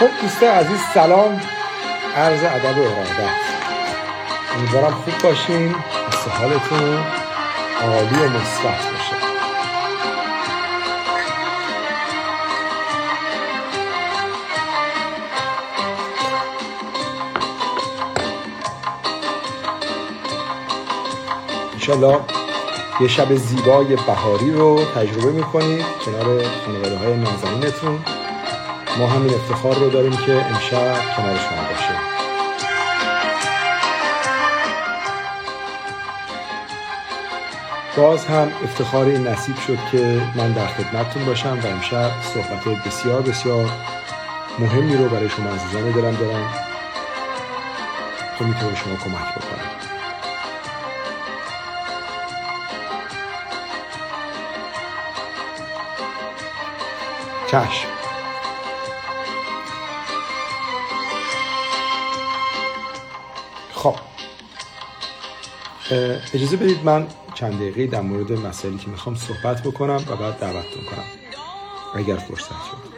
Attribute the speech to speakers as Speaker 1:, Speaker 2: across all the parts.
Speaker 1: خب دوستان عزیز، سلام، عرض ادب و ارادت. امیدوارم خوب باشین، حس حالتون عالی و مثبت باشه. انشالله یه شب زیبای بهاری رو تجربه میکنید کنار خانواده‌های نازنینتون. ما همین افتخار رو داریم که امشب کنار شما باشیم. باز هم افتخاری نصیب شد که من در خدمتتون باشم و امشب صحبت بسیار بسیار مهمی رو برای شما عزیزان دلم دارم که میتونه شما کمک بکنه. چشم. خب اجازه بدید من چند دقیقه در مورد مسائلی که میخوام صحبت بکنم و بعد دعوتتون کنم اگر فرصت شد.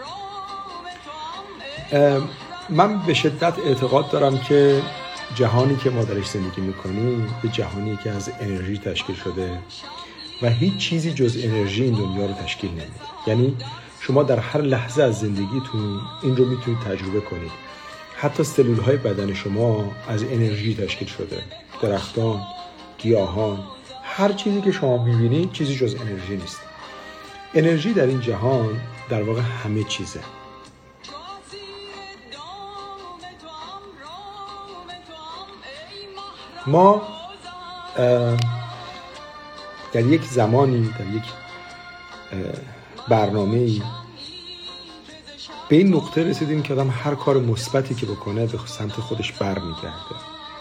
Speaker 1: من به شدت اعتقاد دارم که جهانی که ما درش زندگی میکنیم یه جهانی که از انرژی تشکیل شده و هیچ چیزی جز انرژی این دنیا رو تشکیل نمیده. یعنی شما در هر لحظه از زندگیتون این رو میتونید تجربه کنید. حتی سلول‌های بدن شما از انرژی تشکیل شده. درختان، گیاهان، هر چیزی که شما میبینید چیزی جز انرژی نیست. انرژی در این جهان در واقع همه چیزه. ما در یک زمانی، در یک برنامه‌ای به این نقطه رسیدیم که آدم هر کار مثبتی که بکنه به سمت خودش برمیگرده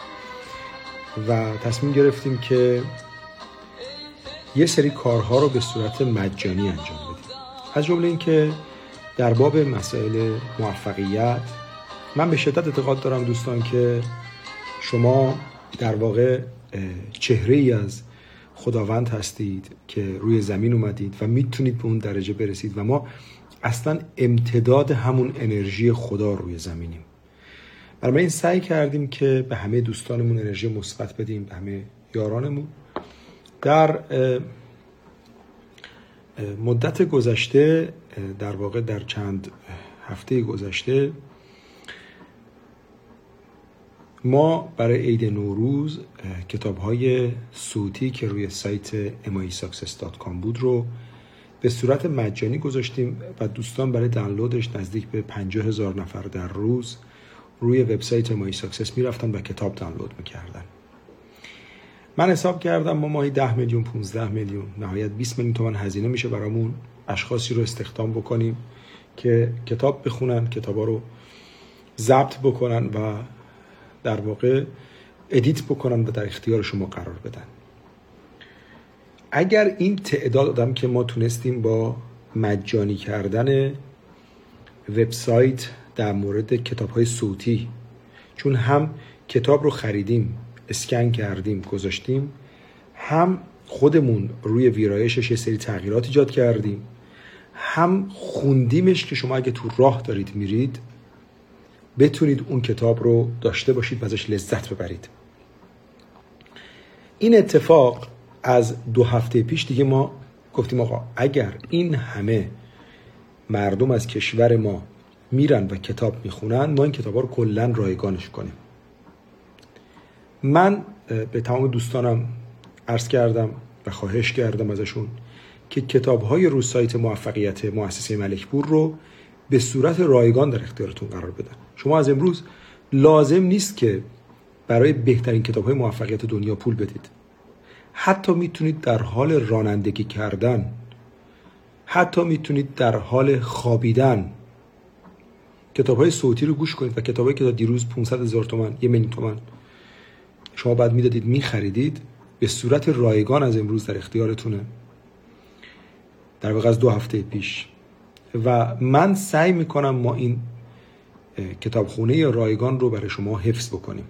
Speaker 1: و تصمیم گرفتیم که یه سری کارها رو به صورت مجانی انجام بدیم. از جمله این که در باب مسائل موفقیت من به شدت اعتقاد دارم دوستان که شما در واقع چهره‌ای از خداوند هستید که روی زمین اومدید و میتونید به اون درجه برسید و ما اصلا امتداد همون انرژی خدا روی زمینیم. برای این سعی کردیم که به همه دوستانمون انرژی مثبت بدیم، به همه یارانمون. در مدت گذشته، در واقع در چند هفته گذشته، ما برای عید نوروز کتاب‌های صوتی که روی سایت mysuccess.com بود رو به صورت مجانی گذاشتیم و دوستان برای دانلودش نزدیک به 50,000 نفر در روز روی وبسایت mysuccess میرفتن و کتاب دانلود میکردن. من حساب کردم ما ماهی 10 میلیون 15 میلیون نهایت 20 میلیون تومان هزینه میشه برامون اشخاصی رو استخدام بکنیم که کتاب بخونن، کتابا رو ضبط بکنن و در واقع ادیت بکنن و در اختیار شما قرار بدن. اگر این تعداد آدم که ما تونستیم با مجانی کردن وبسایت در مورد کتاب‌های صوتی، چون هم کتاب رو خریدیم، اسکن کردیم، گذاشتیم، هم خودمون روی ویرایشش یه سری تغییرات ایجاد کردیم، هم خوندیمش که شما اگه تو راه دارید میرید بتونید اون کتاب رو داشته باشید و ازش لذت ببرید. این اتفاق از 2 هفته پیش دیگه ما گفتیم آقا اگر این همه مردم از کشور ما میرن و کتاب میخونن، ما این کتابا رو کلن رایگانش کنیم. من به تمام دوستانم عرض کردم و خواهش کردم ازشون که کتاب‌های رو سایت موفقیت مؤسسه ملکپور رو به صورت رایگان در اختیارتون قرار بدن. شما از امروز لازم نیست که برای بهترین کتاب‌های موفقیت دنیا پول بدید. حتی میتونید در حال رانندگی کردن، حتی میتونید در حال خوابیدن کتاب‌های صوتی رو گوش کنید و کتابایی که دیروز 500,000 تومان، 1 میلیون تومان شما بعد میدادید میخریدید، به صورت رایگان از امروز در اختیارتونه، در واقع از 2 هفته پیش. و من سعی میکنم ما این کتابخونه رایگان رو برای شما حفظ بکنیم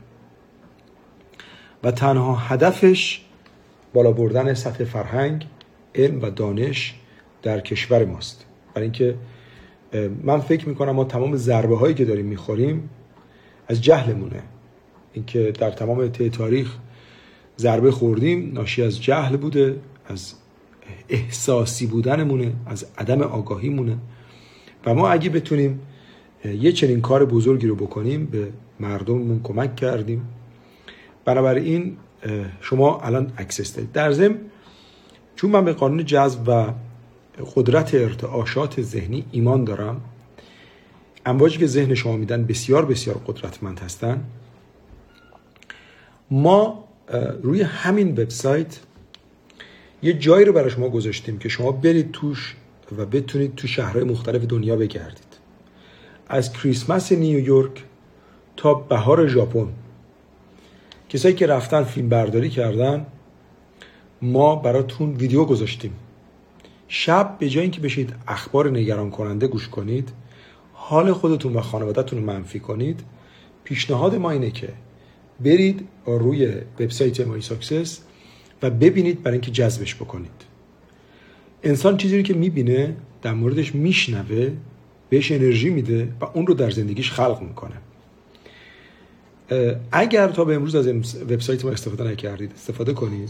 Speaker 1: و تنها هدفش بالا بردن سطح فرهنگ، علم و دانش در کشور ماست. برای اینکه من فکر میکنم ما تمام ضربه هایی که داریم میخوریم از جهلمونه. اینکه در تمام تاریخ ضربه خوردیم ناشی از جهل بوده، از احساسی بودنمونه، از عدم آگاهیمونه. و ما اگه بتونیم یه چنین کار بزرگی رو بکنیم به مردممون کمک کردیم. بنابراین شما الان اکسس دارید. در ضمن چون من به قانون جذب و قدرت ارتعاشات ذهنی ایمان دارم، امواجی که ذهن شما میدن بسیار بسیار قدرتمند هستن. ما روی همین وبسایت یه جایی رو برای شما گذاشتیم که شما برید توش و بتونید تو شهرهای مختلف دنیا بگردید. از کریسمس نیویورک تا بهار ژاپن، کسایی که رفتن فیلم برداری کردن، ما براتون ویدیو گذاشتیم. شب به جای اینکه بشید اخبار نگران کننده گوش کنید، حال خودتون و خانواده‌تون رو منفی کنید، پیشنهاد ما اینه که برید روی وبسایت مای ساکسس و ببینید برای اینکه جذبش بکنید. انسان چیزی رو که میبینه در موردش میشنوه، بهش انرژی میده و اون رو در زندگیش خلق میکنه. اگر تا به امروز از وبسایت ما استفاده نکردید، استفاده کنید.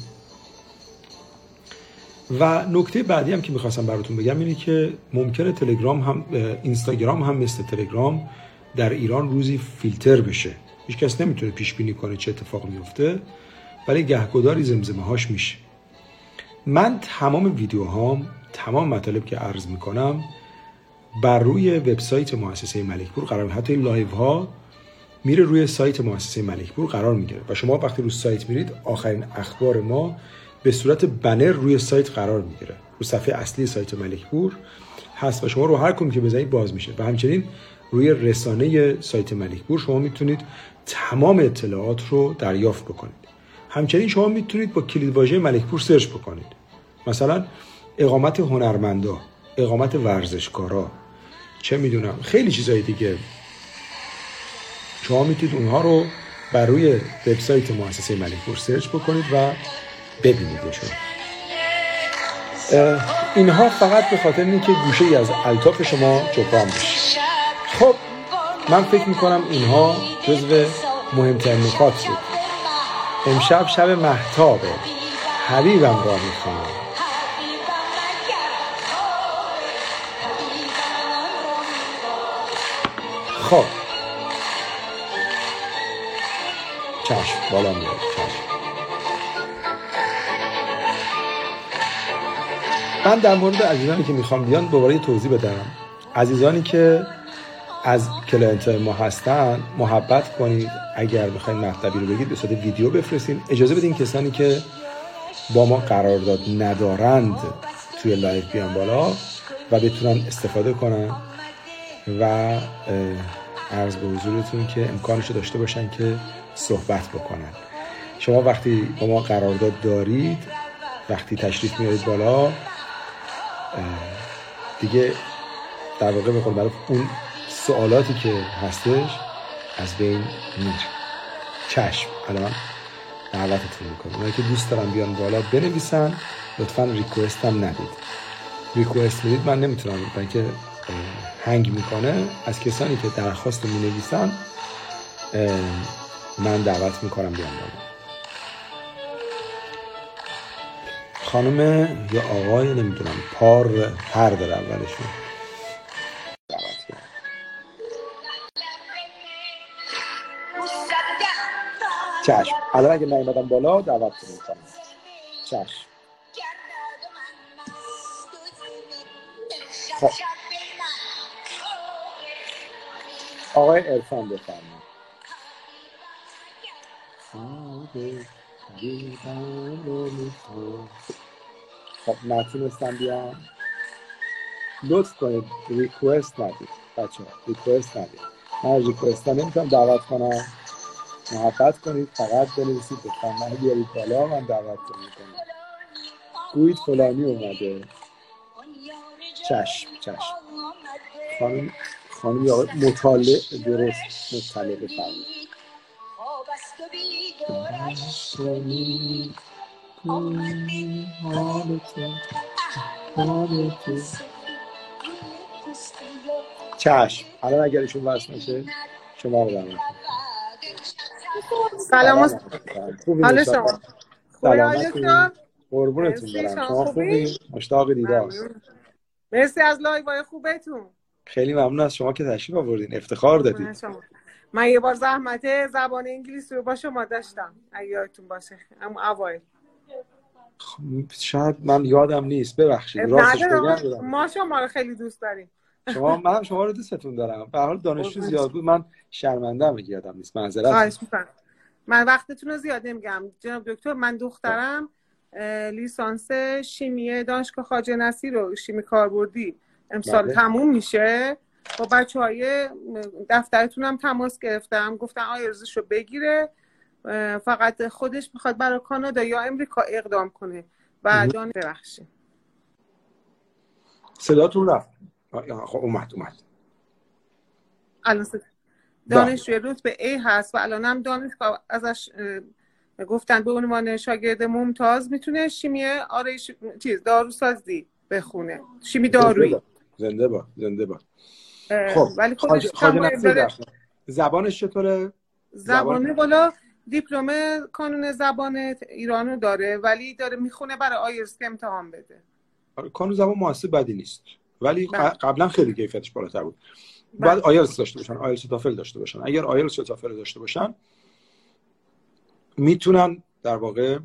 Speaker 1: و نکته بعدی هم که میخواستم براتون بگم اینه که ممکنه تلگرام هم اینستاگرام هم مثل تلگرام در ایران روزی فیلتر بشه. هیچ کس نمیتونه پیش بینی کنه چه اتفاق میفته، ولی گهگداری زمزمه هاش میشه. من تمام ویدیوهام، تمام مطالب که عرض میکنم بر روی وبسایت مؤسسه ملکپور قرار میگیره. حتی لایو ها میره روی سایت مؤسسه ملکپور قرار میگیره و شما وقتی روی سایت میرید آخرین اخبار ما به صورت بنر روی سایت قرار میگیره. رو صفحه اصلی سایت ملکپور هست و شما رو هر کدوم که بزنید باز میشه. و همچنین روی رسانه سایت ملکپور شما میتونید تمام اطلاعات رو دریافت بکنید. همچنین شما میتونید با کلیدواژه ملکپور سرچ بکنید. مثلا اقامت هنرمندا، اقامت ورزشکارا، چه میدونم خیلی چیزای دیگه. شما میتونید اونها رو بر روی وبسایت مؤسسه ملکپور سرچ بکنید و ببینیدشون. اینها فقط به خاطر اینکه گوشه‌ای از الطاف شما جبران بشه. خب من فکر میکنم اینها جزو مهمترین نکات بود. امشب شب مهتابه، حبیبم را میخوام. خب چشم بالا میاد. چشم. من در مورد عزیزانی که میخوام بیان دوباره توضیح بدم. عزیزانی که از کلاینت ما هستن محبت کنید. اگر بخواید مطلبی رو بگید به صورت ویدیو بفرستین. اجازه بدین کسانی که با ما قرارداد ندارند توی لایو بیان بالا و بتونن استفاده کنن و عرض به حضورتون که امکانش رو داشته باشن که صحبت بکنن. شما وقتی با ما قرارداد دارید، وقتی تشریف میارید بالا، دیگه در واقع به قول معروف اون سوالاتی که هستش از بین میره. چشم. الان دعوتتون میکنم اونایی که دوست دارن بیان بالا بنویسن. لطفا ریکوست هم ندید. ریکوست میدید من نمیتونم، برای اینکه هنگ میکنه. از کسانی که درخواست مینویسن من دعوت میکنم بیان بالا. خانم یا آقای نمیدونم پر داره اولشون. چشم. الان اگه نیومدم بالا دعوت میکنم. چشم. خب آقای عرفان بفرمایید. خب نتونستم بیام. لطف کنید ریکوست ندید بچه‌ها. ریکوست ندید. من ریکوست نمیتونم دعوت کنم. محبت کنید فقط بنویسید لطفا من بیارید بالا، من دعوتتون میکنم. گویید فلانی اومده. چشم. خانم یا مطالعه درست مطالعه بفرمایید. چشم. الان اگر ایشون وصل نشه شما رو دعوت می‌کنم.
Speaker 2: سلام.
Speaker 1: خوبی
Speaker 2: حال
Speaker 1: نشاط؟
Speaker 2: شما خوبی
Speaker 1: سلامتی.
Speaker 2: آیسا؟
Speaker 1: قربونتون
Speaker 2: مرسی.
Speaker 1: برم.
Speaker 2: شما
Speaker 1: شما خوبی؟ مشتاق دیدار.
Speaker 2: ممنون. مرسی از لایوهای خوبتون.
Speaker 1: خیلی ممنون از شما که تشریف آوردین. افتخار دادید.
Speaker 2: من یه بار زحمت زبان انگلیسی رو با شما داشتم اگه یادتون باشه، اما اوایل.
Speaker 1: شاید من یادم نیست، ببخشید. راستش بگم
Speaker 2: ما شما رو خیلی دوست داریم.
Speaker 1: منم شما رو دوستتون دارم. به هر حال دانشجو زیاد بود، من شرمنده ام یادم نیست. معذرت.
Speaker 2: خواهش می‌کنم. من وقتتون رو زیاد نمیگم جناب دکتر. من دخترم لیسانس شیمی دانشگاه خواجه نصیر رو شیمی کاربردی امسال تموم میشه. با بچه‌های دفترتون هم تماس گرفتم، گفتن آیلتسش رو بگیره، فقط خودش میخواد برای کانادا یا امریکا اقدام کنه و ببخشید
Speaker 1: صداتون رفت. خب اومد.
Speaker 2: الان دانشجوی رتبه A هست و الان هم دانشگاه ازش گفتن به عنوان شاگرد ممتاز میتونه شیمی آرایش داروسازی بخونه، شیمی دارویی.
Speaker 1: زنده باد. خب
Speaker 2: ولی خودش
Speaker 1: زبانش چطوره؟
Speaker 2: زبانه بالا دیپلم کانون زبان ایرانو داره ولی داره میخونه برای آیلتس که امتحان بده.
Speaker 1: کانون زبان مؤثر بدی نیست ولی قبلا خیلی کیفیتش بالاتر بود. بعد آیلتس داشته باشن، آیلتس تافل داشته باشن. اگر آیلتس تافل داشته باشن میتونن در واقع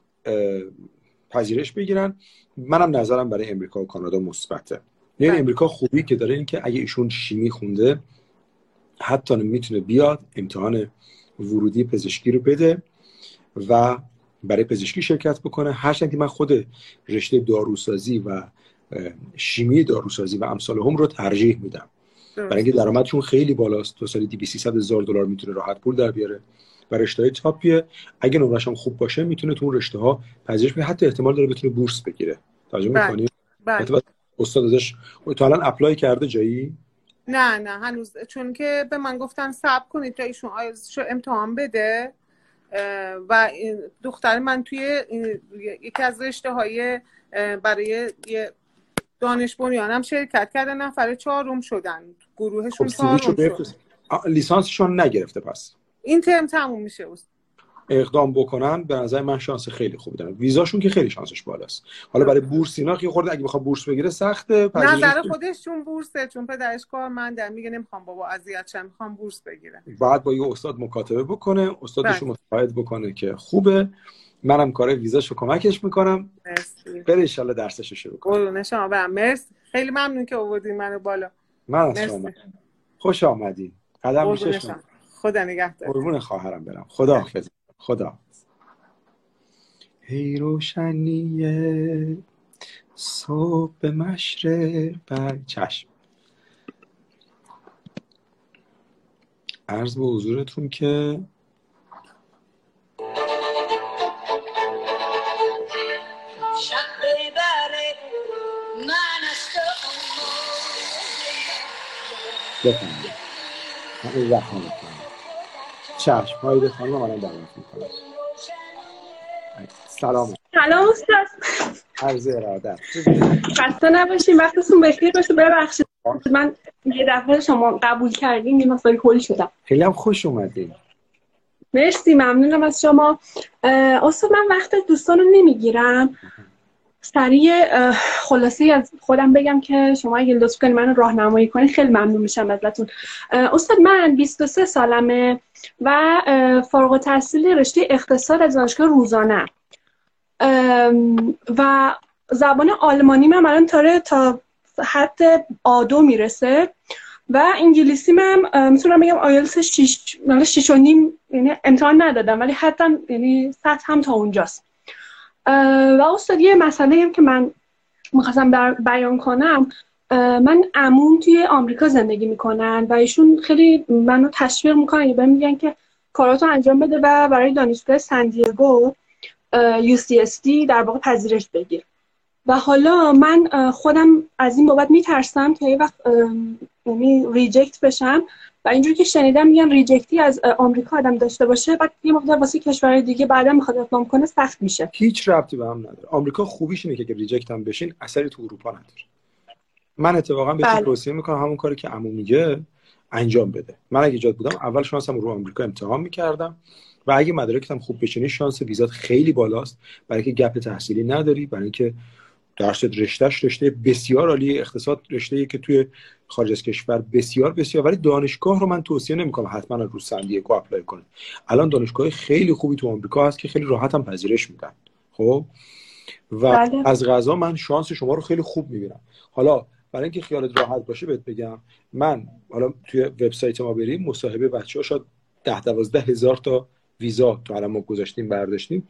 Speaker 1: پذیرش بگیرن. منم نظرم برای امریکا و کانادا مثبته. یعنی امریکا خوبی که داره این که اگه ایشون شیمی خونده حتی میتونه بیاد امتحان ورودی پزشکی رو بده و برای پزشکی شرکت بکنه. هرچند که من خود رشته داروسازی و شیمی داروسازی و امثال هم رو ترجیح میدم، برای اینکه درآمدشون خیلی بالاست. تو سالی $200,000 میتونه راحت پول در بیاره و رشته‌های تاپیه. اگه نمره‌ش هم خوب باشه میتونه تو اون رشته‌ها پذیرش بگیره، حتی احتمال داره بتونه بورس بگیره. توجه می‌کنی؟ استاد ازش تا الان اپلای کرده جایی؟
Speaker 2: نه هنوز، چون که به من گفتن صبر کنید تا ایشون آیلتسشو امتحان بده و دختر من توی یکی از رشته‌های برای دانش بنیانم شرکت کرده، نفر 4 شدن، گروهشون 4 شد.
Speaker 1: لیسانسشون نگرفته پس
Speaker 2: این ترم تموم میشه.
Speaker 1: اقدام بکنن به نظر من شانس خیلی خوبی دارن. ویزاشون که خیلی شانسش بالاست. حالا برای بورس اینا که خورده اگه بخواد بورس بگیره سخته.
Speaker 2: نظر خودش چون بورسه، چون پدرش کارمنده، میگه نمیخوام بابا اذیت شم، میخوام بورس بگیرم.
Speaker 1: بعد با یه استاد مکاتبه بکنه، استادشو متقاعد بکنه که خوبه، منم کار ویزاشو کمکش میکنم.
Speaker 2: مرسی.
Speaker 1: بره ان شاء الله درسشو شروع کنه.
Speaker 2: قربون شما برم. مرسی. خیلی ممنون که آوردین منو بالا.
Speaker 1: من از شما خوش آمدین. قدم میشه شما.
Speaker 2: خدا نگهدار.
Speaker 1: قربون خواهرم برم. خدا حافظ. خدا. هی روشنیه صبح به مشرق بر چشم. عرض به حضورتون که بفهمید من این رخ میکنم. چشم هایده خانم منم دعوت میکنم. سلام
Speaker 3: استاد.
Speaker 1: عرض ارادت.
Speaker 3: خسته نباشین، وقتتون بخیر باشه. ببخشید من یه دفعه شما قبول کردین یه مسئله کلی شدم.
Speaker 1: خیلی هم خوش اومدین.
Speaker 3: مرسی، ممنونم از شما. استاد من وقت دوستان رو نمیگیرم، سریع خلاصی از خودم بگم که شما اگه لطف کنید منو راهنمایی کنید خیلی ممنون میشم ازتون. استاد من 23 سالمه و فارغ التحصیل رشته اقتصاد از دانشگاه روزانه و زبان آلمانی من الان تا حد A2 میرسه و انگلیسی من میتونم بگم آیلتس 6 و نیم، یعنی امتحان ندادم ولی حتی یعنی سطح هم تا اونجاست. و استاد یه مسئله هم که من میخواستم بیان کنم، من عموم توی آمریکا زندگی میکنن و ایشون خیلی منو تشویق میکنن یا بهم میگن که کاراتو انجام بده و برای دانشگاه سن دیگو UCSD در واقع پذیرش بگیر. و حالا من خودم از این بابت میترسم که یه وقت یعنی ریجکت بشم و اینجوری که شنیدم میگن ریجکتی از آمریکا آدم داشته باشه بعد یه مقدار واسه کشورهای دیگه بعدا میخواد اقدام کنه سخت میشه.
Speaker 1: هیچ ربطی به هم نداره. آمریکا خوبیش اینه که ریجکت هم بشین اثری تو اروپا نداره. من اتفاقا بهتون
Speaker 3: بله.
Speaker 1: توصیه میکنم همون کاری که عمو میگه انجام بده. من اگه جات بودم اول شانسم رو آمریکا امتحان میکردم و اگه مدارکتم خوب بشینی شانس ویزات خیلی بالاست، برای اینکه گپ تحصیلی نداری، برای اینکه درست رشته بسیار عالی، اقتصاد رشته‌ای که توی خارج از کشور بسیار بسیار، ولی دانشگاه رو من توصیه نمیکنم حتما رو سندیگو اپلای کنید. الان دانشگاه خیلی خوبی تو آمریکا هست که خیلی راحت هم پذیرش میدن. خب و
Speaker 3: بله.
Speaker 1: از قضا من شانس شما رو خیلی خوب میبینم. حالا برای اینکه خیالت راحت باشه بهت بگم، من حالا توی وبسایت ما بریم مصاحبه بچه‌ها شاید 10-12 هزار تا ویزا تو الان ما گذاشتیم برداشتیم.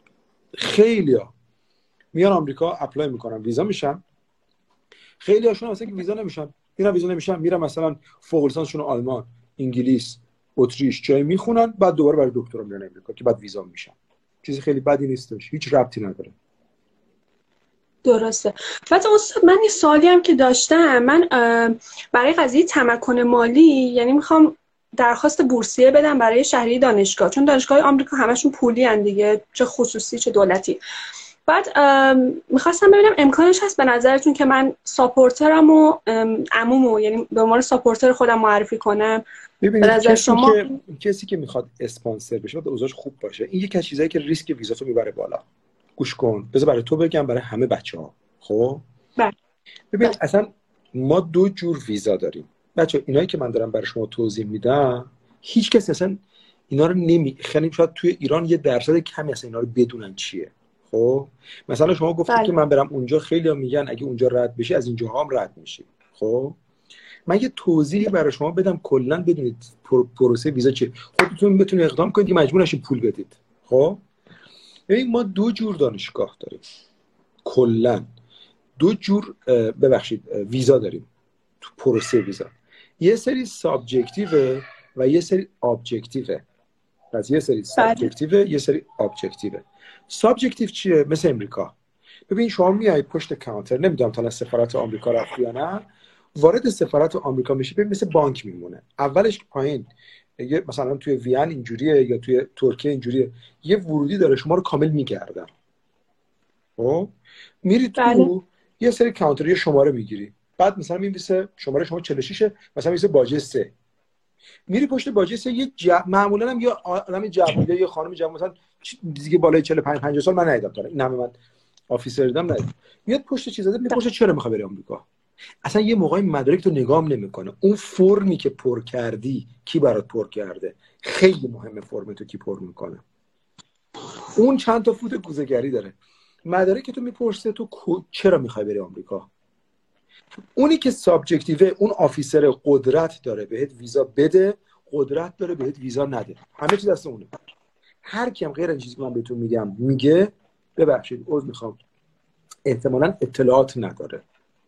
Speaker 1: خیلیا میان آمریکا اپلای میکنن ویزا میشن، خیلی هاشون اصلا که ویزا نمیشن میرن مثلا فوق لیسانسشون آلمان، انگلیس، اتریش جای میخونن، بعد دوباره برای دکترا میرن آمریکا که بعد ویزا میشن. چیز خیلی بدی نیستش، هیچ ربطی نداره.
Speaker 3: درسته. بعد استاد من یه سوالی هم که داشتم، من برای قضیه تمکن مالی یعنی میخوام درخواست بورسیه بدم برای شهریه دانشگاه، چون دانشگاه آمریکا همشون پولی ان دیگه، چه خصوصی چه دولتی. بعد میخواستم ببینم امکانش هست به نظرتون که من ساپورترم و عمومو یعنی به عنوان ساپورتر خودم معرفی کنم؟
Speaker 1: ببینید
Speaker 3: شما
Speaker 1: کسی که میخواد اسپانسر بشه باید اوضاعش خوب باشه. این یک از چیزایی که ریسک ویزاتو میبره بالا. گوش کن، بذار برای تو بگم، برای همه بچه‌ها. خب ببین اصلا ما 2 جور ویزا داریم بچه. اینایی که من دارم برای شما توضیح میدم هیچ کسی اصلا اینا رو خیلی شاید توی ایران یه درصد کمی اصلا اینا رو بدونن چیه. خب مثلا شما گفتید که من برم اونجا، خیلی‌ها میگن اگه اونجا رد بشی از اینجاها هم رد میشی. خب من یه توضیحی برای شما بدم کلا بدونید پروسه ویزا چیه، خودتون بتونید اقدام کنید که مجبور نشید پول بدید. خب ببین ما 2 جور دانشگاه داریم، کلا 2 جور ویزا داریم تو پروسه ویزا. یه سری سابجکتیو و یه سری ابجکتیو. پس یه سری سابجکتیو یه سری ابجکتیو. سابجکتیو چیه؟ مثل امریکا. ببین شما میای پشت کانتر، نمیدونم تا سفارت آمریکا رفتی یا نه، وارد سفارت آمریکا میشی، ببین مثل بانک میمونه. اولش پایین مثلا توی وین اینجوریه یا توی ترکیه اینجوریه، یه ورودی داره شما رو کامل میگردن. خب میری تو یه سری کانتر، یه شماره میگیری، بعد مثلا می‌نویسه شماره شما 46 مثلا می‌نویسه باجه 3. میری پشت باجه 3 یه معمولا هم یه آدم جوون یا یه خانم جوون مثلا دیگه بالای 45-50 سال من ندیدم تا این همه من آفیسر دیدم ندیدم، میاد پشت چیز زده میپرسه چرا می‌خوای بری آمریکا. اصلا یه موقعی مدارک تو نگاه نمی‌کنه، اون فرمی که پر کردی کی برات پر کرده، خیلی مهمه فرم تو کی پر می‌کنه. اون چند تا فوت کوزه‌گری داره. مدارک تو میپرسه تو چرا می‌خوای بری آمریکا. اونی که سابجکتیوه اون آفیسر قدرت داره بهت ویزا بده، قدرت داره بهت ویزا نده، همه چیز دست اونه. هر کیم غیر این چیزی که من بهتون میگم میگه ببخشید عذر میخوام احتمالاً اطلاعات نداره.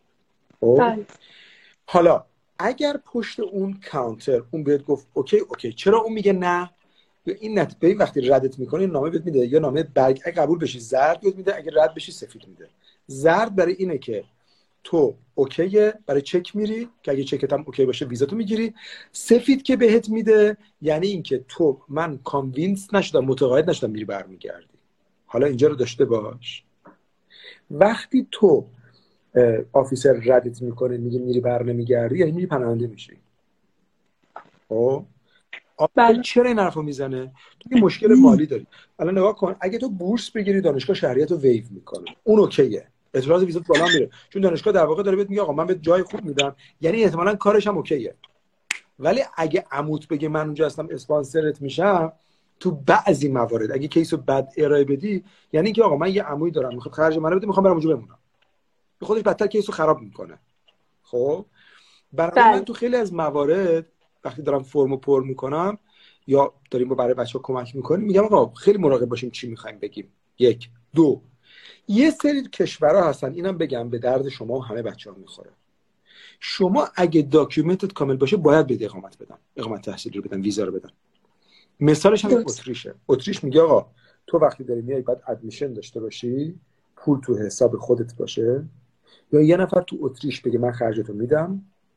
Speaker 1: حالا اگر پشت اون کانتر اون بهت گفت اوکی چرا اون میگه نه، این به این وقتی ردت میکنه نامه بهت میده، یا نامه برگ اگه قبول بشی زرد بهت میده، اگه رد بشی سفید میده. زرد برای اینه که تو اوکیه، برای چک میری که اگه چکت هم اوکی باشه ویزا تو میگیری. سفید که بهت میده یعنی اینکه تو من کانوینس نشدم، متقاعد نشدم، میری برمیگردی. حالا اینجا رو داشته باش، وقتی تو آفیسر ردت میکنه میگه میری بر نمیگردی یعنی میری پناهنده میشی. خب چرا این حرفو میزنه؟ تو یه مشکل مالی داری. الان نگاه کن، اگه تو بورس بگیری دانشگاه شهریت رو ویو میکنه، اون اوکیه، اعتراض ویزات بالا میره، چون دانشگاه در واقع داره بهت میگه آقا من به جای خوب میدم، یعنی احتمالاً کارش هم اوکیه. ولی اگه عموت بگه من اونجا هستم اسپانسرت میشم، تو بعضی موارد اگه کیسو بد ارائه بدی یعنی اینکه آقا من یه عمویی دارم میخواد خرج منو بده، میخوام برم اونجا بمونم، به خودش بدتر کیسو خراب میکنه. خب برای من تو خیلی از موارد وقتی دارم فرمو پر میکنم یا داریم برای بچه‌ها کمک میکنیم میگم آقا خیلی مراقب باشیم چی میخوایم بگیم. 1 2 یه سری کشورها هستن، اینم بگم به درد شما و همه بچه‌ها میخوره. شما اگه داکیومنتت کامل باشه باید به اقامت بدن، اقامت تحصیلی رو بدن، ویزا رو بدن. مثالش هم اتریشه. اتریش میگه آقا تو وقتی داری میای باید ادمیشن داشته باشی، پول تو حساب خودت باشه، یا یه نفر تو اتریش بگه من خرجتو میدم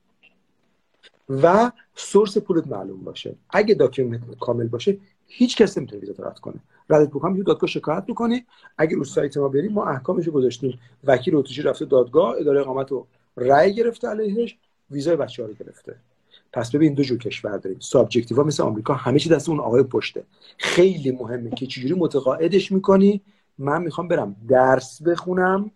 Speaker 1: و سورس پولت معلوم باشه. اگه داکیومنت کامل باشه هیچ کس نمیتونه ویزا رد کنه. ردت بکنم تو دادگاه شکایت می‌کنی. اگه رو سایت ما بریم ما احکامشو گذاشتیم، وکیل اتریشی رفته دادگاه، اداره اقامت رو رأی گرفته علیهش، ویزای بچه‌ها رو گرفته. پس ببین دو جور کشور داریم. سابجکتیوا مثل آمریکا همه چی دست اون آقای پشته. خیلی مهمه که چجوری متقاعدش میکنی من میخوام برم درس بخونم،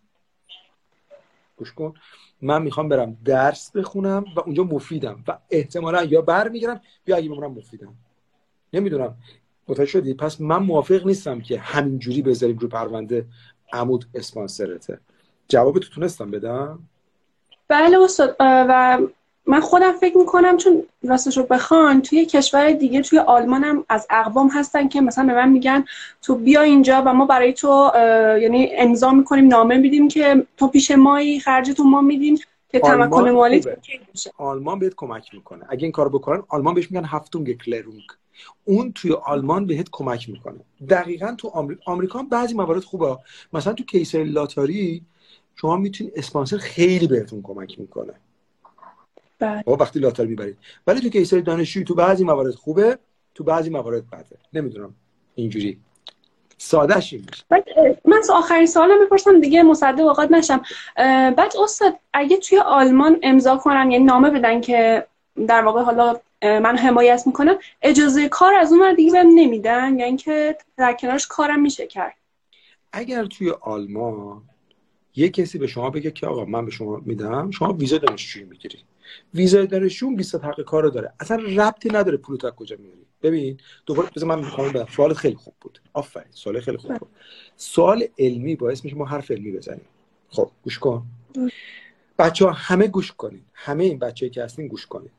Speaker 1: گوش کن، من میخوام برم درس بخونم و اونجا مفیدم و احتمالا یا برمیگردم یا اگه بمونم مفیدم. نمیدونم متوجه شدی؟ پس من موافق نیستم که همینجوری بذاریم رو پرونده عمود اسپانسرته. جوابتو تونستم بدم؟
Speaker 3: بله استاد. و من خودم فکر میکنم چون راستش رو بخوان توی کشور دیگه، توی آلمان هم از اقوام هستن که مثلا به من میگن تو بیا اینجا و ما برای تو یعنی امضا میکنیم، نامه میدیم که تو پیش مایی، خرجتو ما میدیم که تمکن مالی بشه.
Speaker 1: آلمان بهت کمک میکنه. اگه این کارو بکنن آلمان بهش میگن هفتونگ کلرونگ. اون توی آلمان بهت کمک میکنه. دقیقاً تو آمریکا هم بعضی موارد خوبه. مثلا تو کیسر لاتاری شما میتونید اسپانسر خیلی بهتون کمک میکنه.
Speaker 3: بله.
Speaker 1: وقتی لاتاری میبرید. ولی تو کیسر دانشجویی تو بعضی موارد خوبه، تو بعضی موارد بده. نمیدونم اینجوری سادهش این میشه.
Speaker 3: من آخرین سوالم میپرسم دیگه مصدق اوقات نشم. بعد استاد اگه توی آلمان امضا کنن یعنی نامه بدن که در واقع حالا من حمایت میکنم، اجازه کار از اون دیگه بهم نمیدن یا اینکه در کنارش کارم میشه کرد؟
Speaker 1: اگر توی آلمان یه کسی به شما بگه که آقا من به شما میدم، شما ویزا دانشجویی میگیری. ویزای دانشجو 20 تا حق کارو داره، اصلا ربطی نداره پولت از کجا میاری. ببین دوباره بذار من میخوام بگم سوالت خیلی خوب بود. آفرین، سوال خیلی خوب بود. سوال علمی باعث میشه ما حرف علمی بزنیم. خب گوش کن بچه‌ها، همه گوش کنین، همه این بچه‌ای که هستین گوش کنین.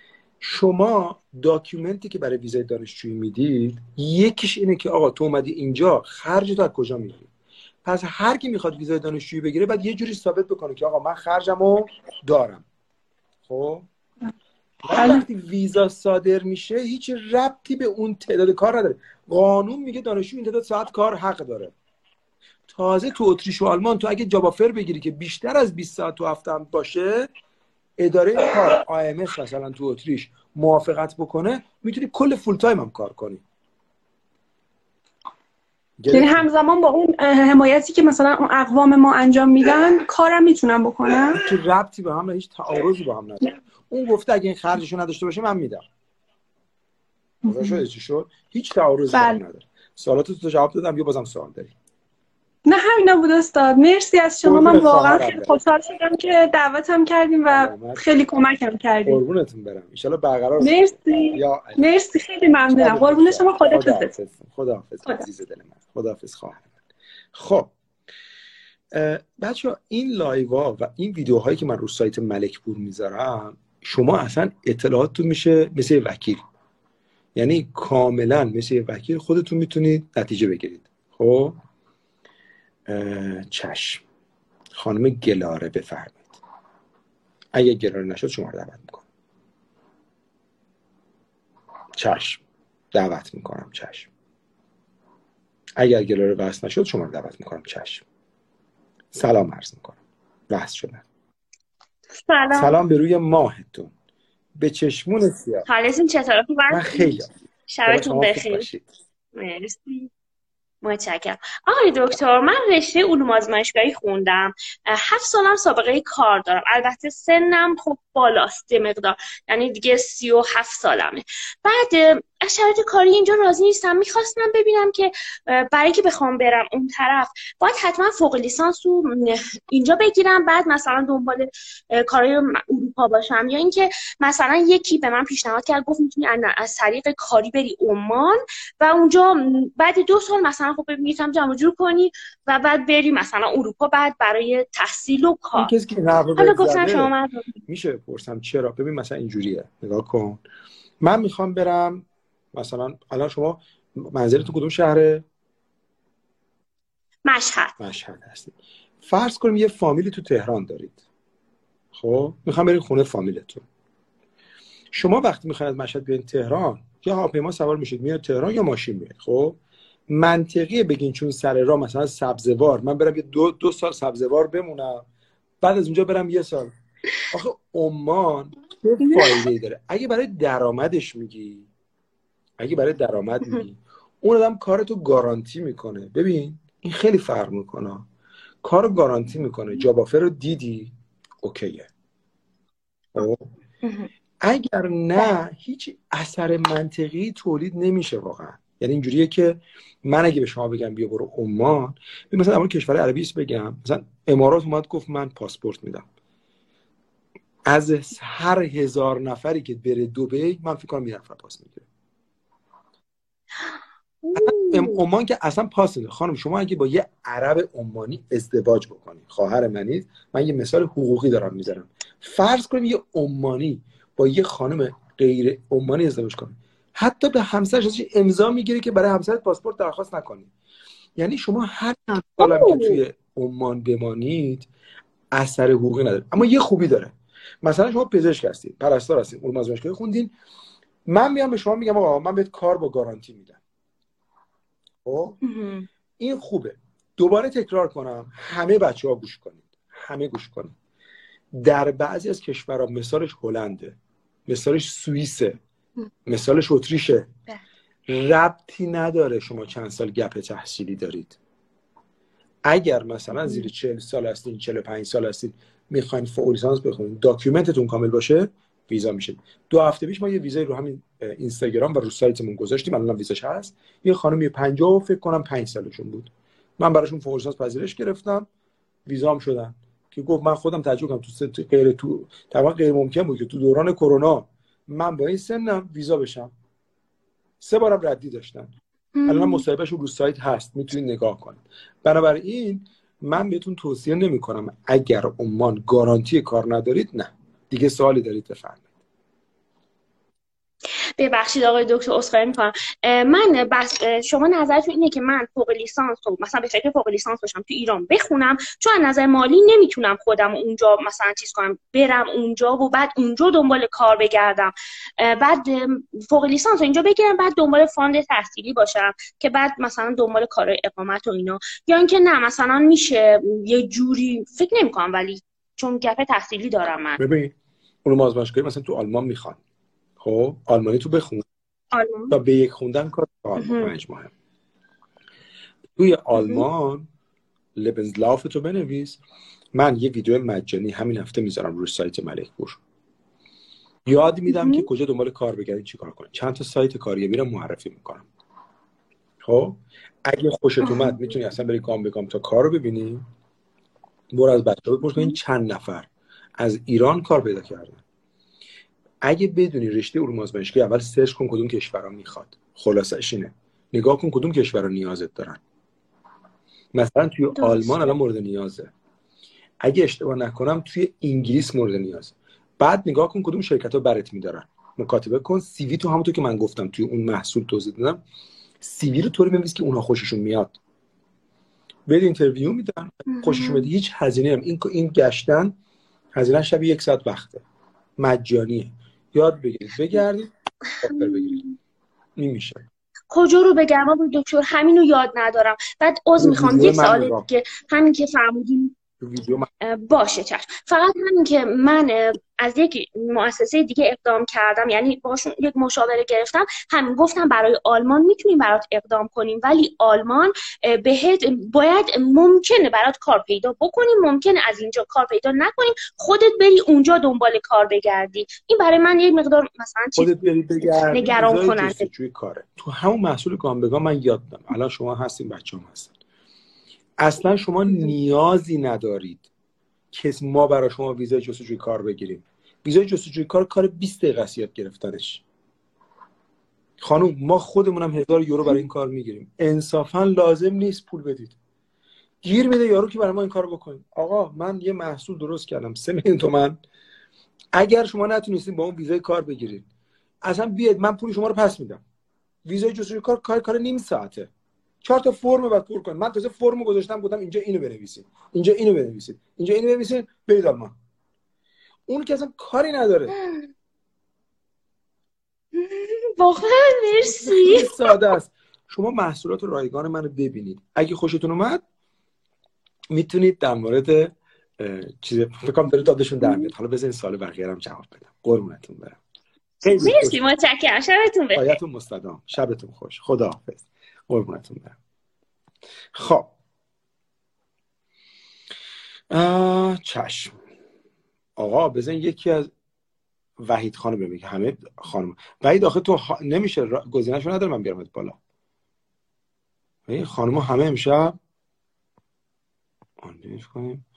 Speaker 1: شما داکیومنتی که برای ویزای دانشجویی میدید یکیش اینه که آقا تو اومدی اینجا، خرجت از کجا میاری. پس هر کی میخواد ویزای دانشجویی بگیره بعد یه جوری ثابت بکنه که آقا من خرجمو دارم. خب وقتی ویزا صادر میشه هیچ ربطی به اون تعداد کار نداره. قانون میگه دانشجو این تعداد ساعت کار حق داره. تازه تو اتریش و آلمان تو اگه جاب آفر بگیری که بیشتر از 20 ساعت تو هفته هم باشه، اداره کار IMS مثلا تو اتریش موافقت بکنه، میتونی کل فول تایم هم کار کنی.
Speaker 3: یعنی همزمان با اون حمایتی که مثلا اون اقوام ما انجام میدن کارم میتونم بکنم؟
Speaker 1: هیچ ربطی به هم، هیچ تعارضی با هم نداره. اون گفته اگه این خرجشو نداشته باشه من میدم. چی شد؟ هیچ تعارضی با هم نداره. سوالاتو تو جواب دادم یا بازم سوال داری؟
Speaker 3: نه همینا بود استاد. مرسی از شما. من واقعا خیلی خوشحال شدم که دعوتم کردیم و خیلی کمکم کردیم.
Speaker 1: قربونتون برم. ان شاءالله برقرار.
Speaker 3: مرسی. مرسی خیلی ممنونم. قربون شما.
Speaker 1: خداحافظ عزیز دل من. خداحافظ خواهر من. خب بچه‌ها این لایوها و این ویدیوهایی که من رو سایت ملک پور میذارم، شما اصلا اطلاعاتتون میشه مثل وکیل. یعنی کاملا مثل وکیل خودتون میتونید نتیجه بگیرید. خب چشم خانم گلاره بفرمایید. اگه گلاره نشد شما رو دعوت میکنم. چشم دعوت میکنم. چشم اگر گلاره بحث نشد شما رو دعوت میکنم. چشم سلام عرض میکنم. بحث شدن. سلام به روی ماهتون، به چشمون سیاه.
Speaker 4: حالتون چطوره؟
Speaker 1: من خیلی
Speaker 4: شبتون بخیر. مرسی. متشکرم. آقای دکتر، من رشته علوم آزمایشگاهی خوندم. 7 سالم سابقه کار دارم. البته سنم خب بالاست مقدار، یعنی دیگه 37 سالمه. بعد از شرایط کاری اینجا راضی نیستم. میخواستم ببینم که برای که بخوام برم اون طرف باید حتما فوق لیسانس رو اینجا بگیرم، بعد مثلا دنبال کارهای اروپا باشم، یا اینکه مثلا یکی به من پیشنهاد کرد گفت میتونی از طریق کاری بری عمان و اونجا بعد 2 سال مثلا خب میتونم جمع جور کنی و بعد بری مثلا اروپا بعد برای تحصیل و کار.
Speaker 1: حالا گفتم شما میشه بپرسم چرا؟ ببین مثلا اینجوریه، نگاه کن. من میخوام برم مثلا، الان شما منزلتون کدوم شهره؟
Speaker 4: مشهد
Speaker 1: هستی. فرض کنیم یه فامیلی تو تهران دارید. خب میخوام برید خونه فامیلتون. شما وقتی میخواید از مشهد بیاین تهران، یا هواپیما سوار میشید میاد تهران یا ماشین میاد. خب منطقیه بگین چون سر راه مثلا سبزوار من برم یه دو سال سبزوار بمونم، بعد از اونجا برم 1 سال. آخه عمان چه فایده‌ای داره؟ اگه برای درآمدش میگی، اون آدم کارتو گارانتی میکنه. ببین این خیلی فرق میکنه. کارو گارانتی میکنه. جاب آفر رو دیدی اوکیه، اگر نه هیچ اثر منطقی تولید نمیشه واقعا. یعنی اینجوریه که من اگه به شما بگم بیا برو عمان، مثلا اول کشور عربی بگم، مثلا امارات اومد گفت من پاسپورت میدم، از هر 1000 نفری که بره دبی من فکر کنم 1 نفر پاس میگیره. عمان که اصلا پاس نمیده. خانم شما اگه با یه عرب عمانی ازدواج بکنی، خواهر منید، من یه مثال حقوقی دارم میذارم، فرض کنیم یه عمانی با یه خانم غیر عمانی ازدواج کنه، حتی به همسرش امضا میگیره که برای همسرت پاسپورت درخواست نکنی. یعنی شما هر چند سالم که توی عمان بمانید اثر حقوقی نداره. اما یه خوبی داره، مثلا شما پزشک هستید، پرستار هستید، علوم آزمایشگاهی خوندین، من میام به شما میگم آقا من بهت کار با گارانتی میدم. خب این خوبه. دوباره تکرار کنم، همه بچه‌ها گوش کنید، همه گوش کنید. در بعضی از کشورها، مثالش هلنده، مثالش سوئیسه، مثالش اتریشه، ربطی نداره شما چند سال گپ تحصیلی دارید. اگر مثلا زیر 40 سال هستین، 45 سال هستین، میخواین فوق لیسانس بخونید، داکیومنتتون کامل باشه، ویزا میشه. 2 هفته پیش ما یه ویزای رو همین اینستاگرام و رو سایتمون گذاشتیم، الان ویزاش هست. یه خانمی 50 فکر کنم 5 سالشون بود، من براشون فوق لیسانس پذیرش گرفتم، ویزام شدن. که گفت من خودم تجربه کردم تو تقریبا غیر ممکن بود که تو دوران کرونا من با این سنم ویزا بشم. 3 بارم ردی داشتن. الان مصاحبهشون رو سایت هست، میتونید نگاه کنید. بنابراین من بهتون توصیه نمی‌کنم اگر عمان گارانتی کار ندارید، نه. دیگه سوالی دارید بفرمایید.
Speaker 4: ببخشید آقای دکتر، عذرخواهی می‌کنم. من بس شما نظرتون اینه که من فوق لیسانس رو مثلا به فکر فوق لیسانس باشم تو ایران بخونم، چون از نظر مالی نمیتونم خودم اونجا مثلا چیز کنم، برم اونجا و بعد اونجا دنبال کار بگردم، بعد فوق لیسانس رو اینجا بگیرم، بعد دنبال فاند تحصیلی باشم که بعد مثلا دنبال کار اقامت و اینا، یا اینکه نه مثلا میشه یه جوری فکر نمی‌کنم، ولی چون گپ تحصیلی دارم من.
Speaker 1: ببین علوم آزمایشگاهی مثلا تو آلمان میخوان، خب آلمانی تو بخون تا به 1 خوندن کار 5 ماه. توی آلمان لبنزلاف تو بنویس. من یه ویدیو مجانی همین هفته میذارم روی سایت ملکپور، یاد میدم که کجا دنبال کار بگردید، چی کار کنید. چند تا سایت کاریه میرم معرفی میکنم. خب اگه خوشت اومد میتونی اصلا بری گام به گام تا کار رو ببینی. برو از بچه‌ها بپرس این چند نفر از ایران کار پیدا کردن. اگه بدونی رشته علوم آزمایشگاهی، اول سرچ کن کدوم کشورها میخواد. خلاصش اینه، نگاه کن کدوم کشورها نیازت دارن. مثلا توی آلمان الان مورد نیازه، اگه اشتباه نکنم توی انگلیس مورد نیازه. بعد نگاه کن کدوم شرکت‌ها برات میدارن، مکاتبه کن. سی وی تو همونطور که من گفتم توی اون محصول توضیح دادم، سی وی رو طوری بنویس که اونها خوششون میاد. بعد اینترویو میدن، خوششون میاد، هیچ هزینه‌ای هم این گشتن هزینه شب 1 ساعت وقته، مجانیه. یاد بگیرید، بگردید، آفر بگیرید. این میشه.
Speaker 4: کجا رو بگم آقای دکتر؟ همین رو یاد ندارم. بعد عذر میخوام یک سوال دیگه، همین که فرمودین باشه چشم. فقط همین که من از یک مؤسسه دیگه اقدام کردم، یعنی باشون یک مشاوره گرفتم، همین گفتم برای آلمان میتونیم برات اقدام کنیم، ولی آلمان بهت باید ممکنه برات کار پیدا بکنیم، ممکنه از اینجا کار پیدا نکنیم، خودت بری اونجا دنبال کار بگردی. این برای من یک مقدار مثلا
Speaker 1: خودت بری بگردی
Speaker 4: نگران کننده.
Speaker 1: توی کاره. تو همون محصول گام به گام من یاد دادم. الان شما هستین، بچه‌ها هستن. اصلا شما نیازی ندارید که ما برای شما ویزای جستجوی کار بگیریم. ویزای جستجوی کار 20 دقیقه است یاد گرفتنش. خانم ما خودمونم 1000 یورو برای این کار میگیریم. انصافا لازم نیست پول بدید. گیر میده یارو که برای ما این کارو بکنید. آقا من یه محصول درست کردم 3 میلیون تومان. اگر شما نتونستین با اون ویزای کار بگیرید، اصلا بیاید من پول شما رو پس میدم. ویزای جستجوی کار نیم ساعته. 4 تا فرم بعد پر کن. من تازه فرمو گذاشتم، گفتم اینجا اینو بنویسید، اینجا اینو بنویسید، اینجا اینو بنویسید، برید آلمان. اون که اصلا کاری نداره.
Speaker 4: واقعا مرسی.
Speaker 1: ساده است. شما محصولات رایگان منو ببینید. اگه خوشتون اومد میتونید در مورد چیز فکر کنم داره دادشون در میاد. حالا بزنین سوال بقیه هم جواب بدم. قربونتون برم.
Speaker 4: مرسی، متشکرم. شبتون بخیر.
Speaker 1: حیاتون مستدام. شبتون خوش. خداحافظ. قربونتون برم. خب چشم آقا، بزن یکی از وحید خانم بگه، همه خانم. وحید آخه تو نمیشه گزینه‌شو نداره من بیارمت بالا. این خانم‌ها همه امشب آنجوریش کنیم.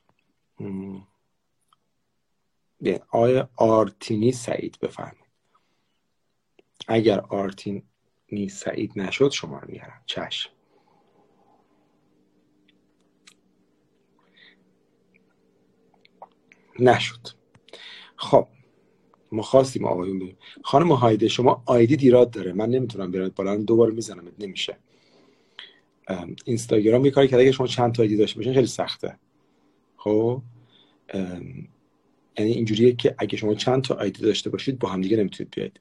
Speaker 1: بیا آقای آرتینی سعید بفرمایید. اگر آرتینی سعید نشد شما رو میارم. چشم. نشد. خب ما خواستیم آقایون بریم. خانم هایده شما آیدی ایراد داره، من نمیتونم بیارمت بالا، دوباره میزنم نمیشه. اینستاگرام یه کاری کرده که شما چند تا آیدی داشته باشین خیلی سخته. خب یعنی اینجوریه که اگه شما چند تا آیدی داشته باشید با هم دیگه نمیتونید بیاید.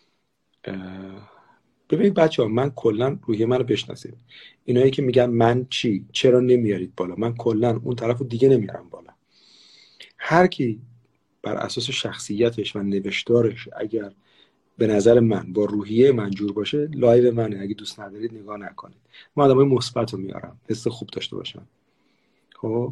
Speaker 1: ببینید بچه‌ها، من کلا روحیه منو بشناسید. اینایی که میگن من چرا نمیارید بالا، من کلا اون طرفو دیگه نمیارم بالا. هر کی بر اساس شخصیتش و نوشتارش اگر به نظر من با روحیه من جور باشه، لایو منه، اگه دوست ندارید نگاه نکنید. من آدمای مثبت رو میارم، حس خوب داشته باشم. خب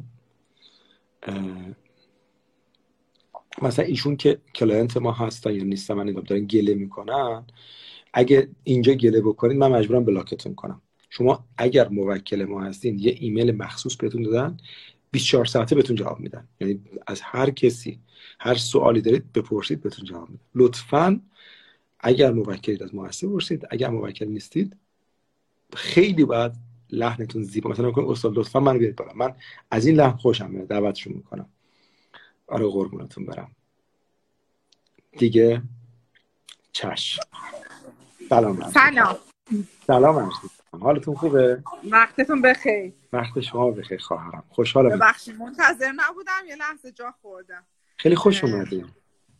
Speaker 1: مثلا ایشون که کلاینت ما هستن یا نیستن، من نگاه دارن گله میکنن، اگه اینجا گله بکنید من مجبورم بلاکتون کنم. شما اگر موکل ما هستین یه ایمیل مخصوص بهتون دادن، 24 ساعته بهتون جواب میدن. یعنی از هر کسی هر سوالی دارید بپرسید بهتون جواب میدن. لطفاً اگر موکلید از ما هستید پرسید، اگر موکل نیستید خیلی باید لحنتون زیبا، مثلا میگن استاد لطفاً منو بیارید بالا، من از این لحن خوشم میاد، دعوتشون میکنم. آره قربونتون برم دیگه. چشم. سلام. سلام. حالتون خوبه؟
Speaker 2: وقتتون بخیر.
Speaker 1: وقت شما بخیر خواهرم. خوشحالم.
Speaker 2: ببخشید منتظر نبودم، یه لحظه جا خوردم.
Speaker 1: خیلی خوش اومدید.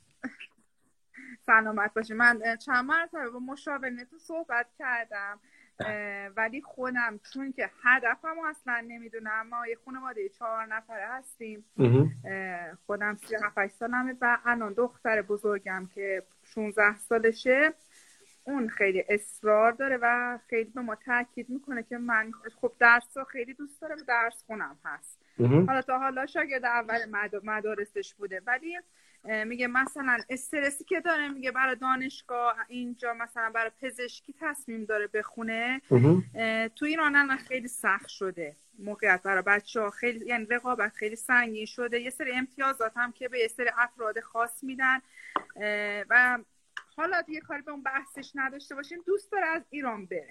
Speaker 2: سلامت باشید. من چند مرتبه با مشاورتون صحبت کردم ولی خودم چون که هدفم اصلا نمیدونم، ما یه خانواده 4 نفره هستیم. خودم 37 سالمه و الان دختر بزرگم که 16 سالشه، اون خیلی اصرار داره و خیلی به ما تاکید میکنه که من خب درس خیلی دوست داره و درس خونم هست. حالا تا حالا شاگرد اول مدارسش بوده، ولی میگه مثلا استرسی که داره، میگه برای دانشگاه اینجا مثلا برای پزشکی تصمیم داره بخونه. تو ایران الان خیلی سخت شده موقعیت برای بچه‌ها، خیلی یعنی رقابت خیلی سنگین شده. یه سری امتیازات هم که به یه سری افراد خاص میدن و حالا دیگه کاری به اون بحثش نداشته باشیم، دوست داره از ایران بره.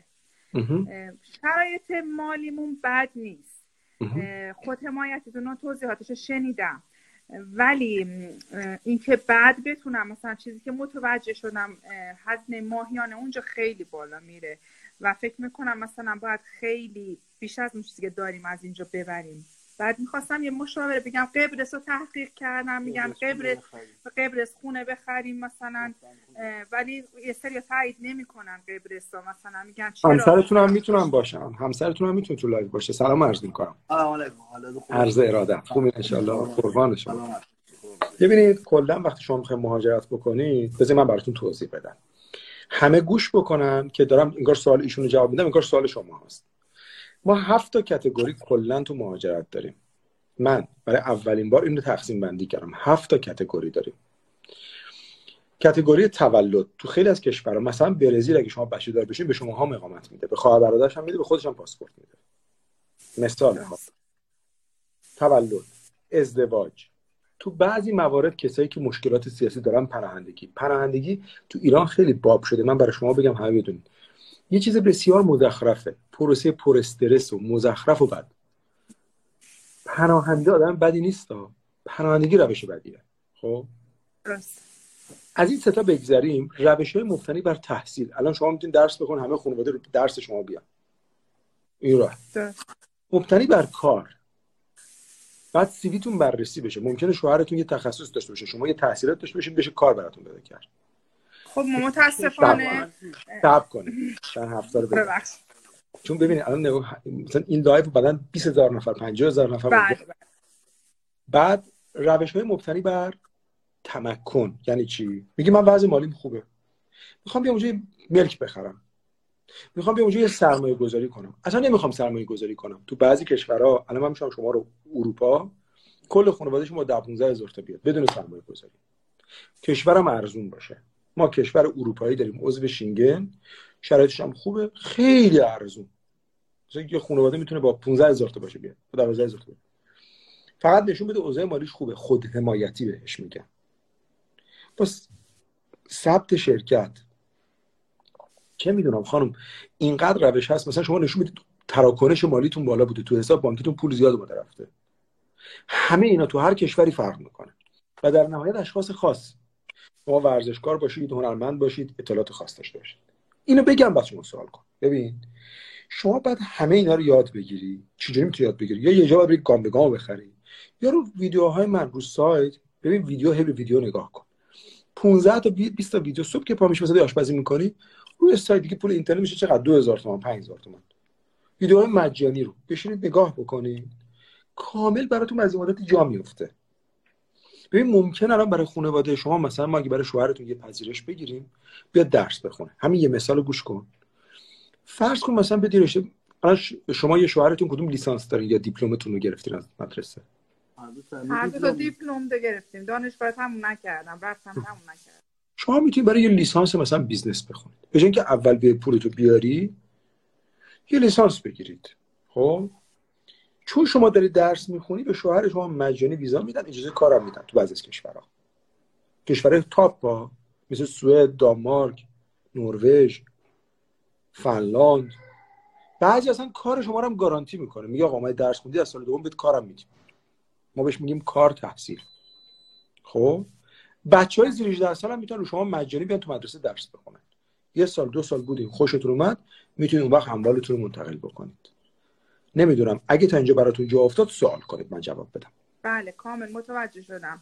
Speaker 2: شرایط مالیمون بد نیست، خود حمایتتون و توضیحاتش شنیدم، ولی اینکه بعد بتونم مثلا چیزی که متوجه شدم هزینه ماهیانه اونجا خیلی بالا میره و فکر میکنم مثلا باید خیلی بیش از اون چیزی که داریم از اینجا ببریم. بعد میخواستم یه مشاوره بگم، قبرس رو تحقیق کردم، میگن قبرس خونه بخریم مثلا، ولی یه سری تایید نمیکنن قبرس ها، مثلا میگن چرا.
Speaker 1: همسرتون هم میتونن باشن، همسرتون هم میتونه تو لایو باشه. سلام عرض میکنم.
Speaker 5: سلام علیکم.
Speaker 1: عرض ارادت. خوبین ان شاء الله. قربان شما. ببینید کلا وقتی شما میخواید مهاجرت بکنید، بذار من براتون توضیح بدم. همه گوش بکنن که دارم انگار سوال ایشونو جواب میدم، انگار سوال شما هست. ما 7 تا کاتگوری کلا تو مهاجرت داریم. من برای اولین بار اینو تقسیم بندی کردم. 7 تا کاتگوری داریم. کاتگوری تولد تو خیلی از کشورها، مثلا برزیل اگه شما بچه‌دار بشین به شما هم اقامت میده، به خواهر برادرش هم میده، به خودش هم پاسپورت میده. مثال تولد، ازدواج. تو بعضی موارد کسایی که مشکلات سیاسی دارن پناهندگی تو ایران خیلی باب شده. من برای شما بگم همه بدونید. یه چیز بسیار مزخرفه، پروسه پر استرس و مزخرف و بد. پناهنده آدم بدی نیست، پناهندگی روش بدیه. خب از این 3 تا بگذریم. روش‌های مبتنی بر تحصیل. الان شما میتونید درس بخونید، همه خانواده رو درس شما بیان. این راه مبتنی بر کار. بعد سی‌ویتون بررسی بشه. ممکنه شوهرتون یه تخصص داشته باشه، شما یه تحصیلات داشته باشید، بشه کار براتون بده کرد.
Speaker 2: خب متاسفانه
Speaker 1: صبر کنید چند هفته رو ببخشید. چون ببینید الان مثلا این لایو بعدن 20000 نفر 50000 نفر بعد روش‌های مبتنی بر تمکن. یعنی چی؟ میگه من وضع مالیم خوبه، میخوام بیام اونجا ملک بخرم، میخوام بیام اونجا یه سرمایه گذاری کنم. اصلا نمیخوام سرمایه گذاری کنم. تو بعضی کشورها الان من میشم شما رو اروپا کل خانواده شما 10-15 هزار تا بیاد بدون سرمایه گذاری. کشورم ارزون باشه. ما کشور اروپایی داریم، عضو شنگن، شرایطش هم خوبه، خیلی ارزون. مثلا یه خانواده میتونه با 15000 تا باشه بیاد، با 12000 تا. فقط نشون بده اوضاع مالیش خوبه، خود حمایتی بهش میگن. بس ثبت شرکت، چه میدونم خانم، اینقدر روش هست. مثلا شما نشون بدید تراکنش مالیتون بالا بوده، تو حساب بانکیتون پول زیاد اومده رفته. همه اینا تو هر کشوری فرق میکنه و در نهایت اشخاص خاص، شما ورزشکار باشید، هنرمند باشید، اطلاعات خاص داشته باشید. اینو بگم بعد شما سوال کن. ببین شما بعد همه اینا رو یاد بگیری. چجوری میتونی یاد بگیری؟ یا یه جا برید گام به گام بخری، یا رو ویدیوهای من رو سایت ببین، ویدیو نگاه کن. 15 تا 20 تا ویدیو صبح که پا میشی مثلا آشپزی میکنی، روی سایت دیگه پول اینترنت میشه چقدر؟ 2000 تومان، 5000 تومان. ویدیوهای مجانی رو بشینید نگاه بکنید، کامل براتون از این جا میفته. ببین ممکنه الان برای خانواده شما، مثلا ما اگه برای شوهرتون یه پذیرش بگیریم بیاد درس بخونه، همین یه مثال گوش کن. فرض کن مثلا بدی رشته، الان شما یه شوهرتون کدوم لیسانس دارین یا دیپلمتون رو گرفتین از مدرسه؟
Speaker 5: هر دو تا دیپلم ده گرفتیم، دانشگاه همون نکردم، رفتم همون نکردم.
Speaker 1: شما میتونید برای یه لیسانس مثلا بیزنس بخونید، به جای اینکه اول به پولتو بیاری یه لیسانس بگیرید. خب چون شما دارید درس میخونی، به شوهر شما مجانی ویزا میدن، اجازه کارم میدن. تو بعضی از کشورهای تاپ ها مثل سوئد، دانمارک، نروژ، فنلاند، بعضی اصلا کار شما رو هم گارانتی میکنه. میگه آقا ما درس خوندی، از سال دوم بهت کارم میدیم. ما بهش میگیم کار تحصیل. خب بچهای زیر 18 سال هم میتونن رو شما مجانی بیان تو مدرسه درس بخونن. یه سال 2 سال بودین خوشتون اومد، میتونید اون وقت اموالتون رو منتقل بکنید. نمیدونم اگه تا اینجا براتون جا افتاد سوال کنید من جواب بدم.
Speaker 5: بله کامل متوجه شدم.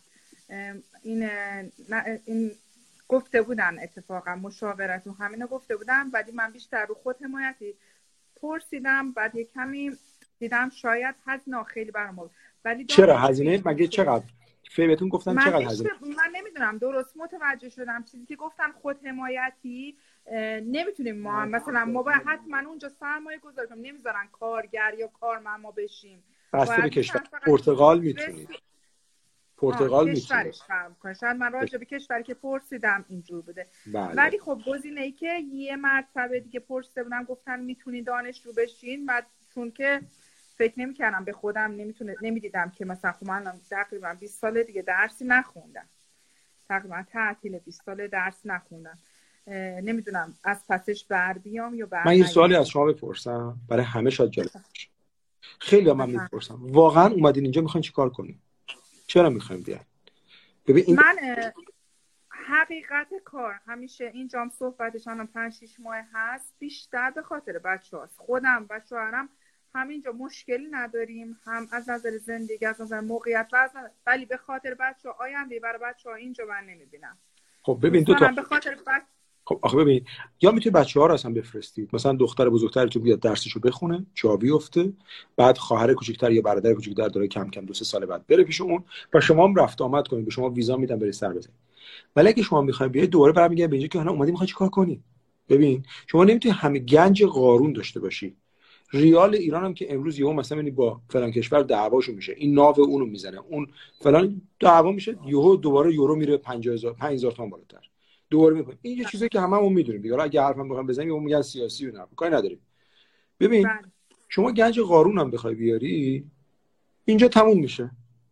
Speaker 5: این گفته بودن اتفاقا مشاورت و همینو گفته بودن، بعدی من بیشتر رو خود حمایتی پرسیدم، بعد یه کمی دیدم شاید هزینه خیلی برام بود. ولی
Speaker 1: چرا هزینه؟ مگه چقدر بهتون گفتن چقدر هزینه؟
Speaker 5: من نمیدونم درست متوجه شدم. چیزی که گفتن خود حمایتی نمیتونیم ما مثلا ما باید حتما اونجا سرمایه گذاری کنیم، نمیذارن کارگر یا کارمند ما بشیم.
Speaker 1: بسته به کشور. پرتغال میتونید، پرتغال میتونید.
Speaker 5: شاید من راجع به کشوری که پرسیدم اینجور بوده.
Speaker 1: بله.
Speaker 5: ولی خب گزینه‌ای که یه مرتبه دیگه پرسیده بودم گفتن میتونید دانشجو بشین، بعد چون که فکر نمی‌کردم به خودم نمیدیدم که مثلا خب من تقریبا 20 سال دیگه درسی نخوندم، تقریبا تعطیل 20 سال درس نخوندم، نمیدونم از پسش بر بیام یا بر.
Speaker 1: من یه سوالی از شما بپرسم برای همه شاید جالب باشه. خیلی من میپرسم واقعا اومدین اینجا میخواین چیکار کنین؟ چرا میخواین بیاین؟ ببین
Speaker 5: من حقیقت کار همیشه اینجام صحبتش الان 5-6 ماه هست، بیشتر به خاطر بچه‌هاست. خودم و شوهرم همینجا مشکلی نداریم، هم از نظر زندگی، از نظر موقعیت و از نظر، ولی به خاطر بچه‌ها آینده برای بچه‌ها اینجا من نمیبینم.
Speaker 1: خب ببین دو تا
Speaker 5: به خاطر
Speaker 1: خب آخه ببین، یا میتونید بچه‌ها رو اصلا بفرستید، مثلا دختر بزرگترتون بیاد درسشو بخونه، جا بیفته، بعد خواهر کوچیک‌تر یا برادر کوچیک‌تر داره کم کم 2-3 سال بعد بره پیش اون و شما هم رفت آمد کنید، به شما ویزا میدن برید سر بزنید. ولی اگه شما می‌خواید بیاید دوباره برمیگردید به اینجا که حالا اومدی می‌خوای چیکار کنی؟ ببین شما نمیتونید همه گنج قارون داشته باشی. ریال ایران هم که امروز یهو مثلا یعنی با فلان کشور دعواشو میشه، این ناو اونو میزنه، اون فلان دعوا میشه، یهو دوباره یورو میره 5000 تومان بالاتر. دوباره میکنه. این یه چیزی که هممون میدونیم دیگه. اگه حرفم بخوام بزنیم اون میگن سیاسی و نه، کاری نداریم. ببین شما گنج قارون هم بخوای بیاری اینجا تموم میشه.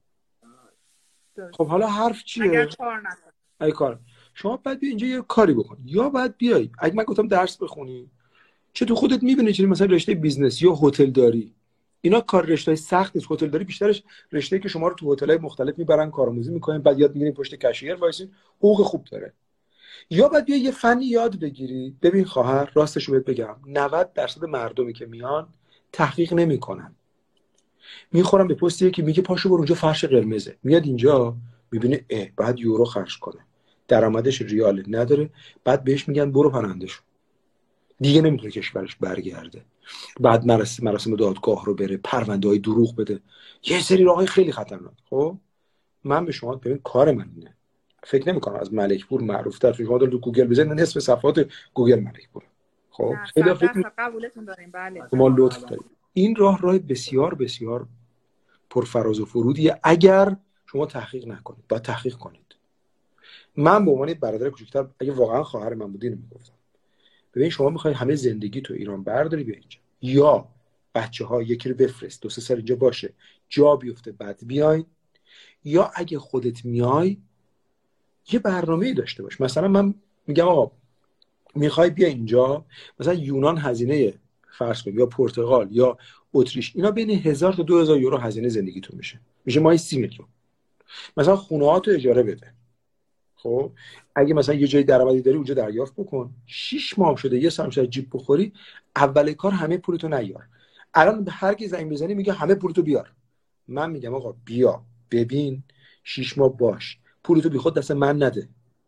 Speaker 1: خب حالا حرف چیه؟
Speaker 5: اگر کار نکنی.
Speaker 1: اگه کار شما باید بیا اینجا یه کاری بکن، یا باید بیای اگه من گفتم درس بخونی، چه تو خودت میبینی چه مثلا رشته بیزنس یا هتل داری، اینا کار رشته سخت نیست. هتل داری بیشترش رشته که شما رو تو هتل‌های مختلف میبرن کارآموزی میکنن، بعد یاد میگیرین پشت کاشیر وایسین، حقوق خوب داره. یا باید بیا یه فنی یاد بگیری. ببین خواهر راستش رو بهت بگم 90% مردمی که میان تحقیق نمیکنن، میخورن به پستی که میگه پاشو برو اونجا فرش قرمزه، میاد اینجا میبینه بعد یورو خرج کنه، درآمدش ریال نداره، بعد بهش میگن برو پناهنده شو، دیگه نمیتونه کشورش برگرده، بعد مراسم دادگاه رو بره، پرونده‌های دروغ بده، یه سری راههای خیلی خطرناک. خب من به شما ببین کار من اینه، فکر نمی‌کنم از ملکپور معروف‌تر، شما تو گوگل بزنید نصف صفحات گوگل ملکپور. خب خیلی فکر
Speaker 5: قبولتون داریم. بله
Speaker 1: ما لطف داریم. این راه بسیار بسیار پرفراز و فرودیه اگر شما تحقیق نکنید. باید تحقیق کنید. من به عنوان برادر کوچیک‌تر اگه واقعا خواهر من بودی میگفتم ببین شما میخوای همه زندگی تو ایران برداری بیا اینجا، یا بچه‌ها یکی رو بفرست 2-3 سال اینجا باشه جا بیفته بعد بیاین، یا اگه خودت میای یه برنامه‌ای داشته باش. مثلا من میگم آقا میخوای بیا اینجا، مثلا یونان هزینه فرض کن یا پرتغال یا اتریش اینا بین 1000 تا 2000 یورو هزینه زندگیتون میشه ماهی 30 میلیون. مثلا خونه‌هاتو اجاره بده. خب اگه مثلا یه جای درآمدی داری اونجا دریافت بکن. 6 ماه شده یه سال شده جیب بخوری، اول کار همه پولتو نیار. الان به هر کی زنگ بزنی میگه همه پولتو بیار. من میگم آقا بیا ببین 6 ماه باش، پولتو بیخود دست من نده.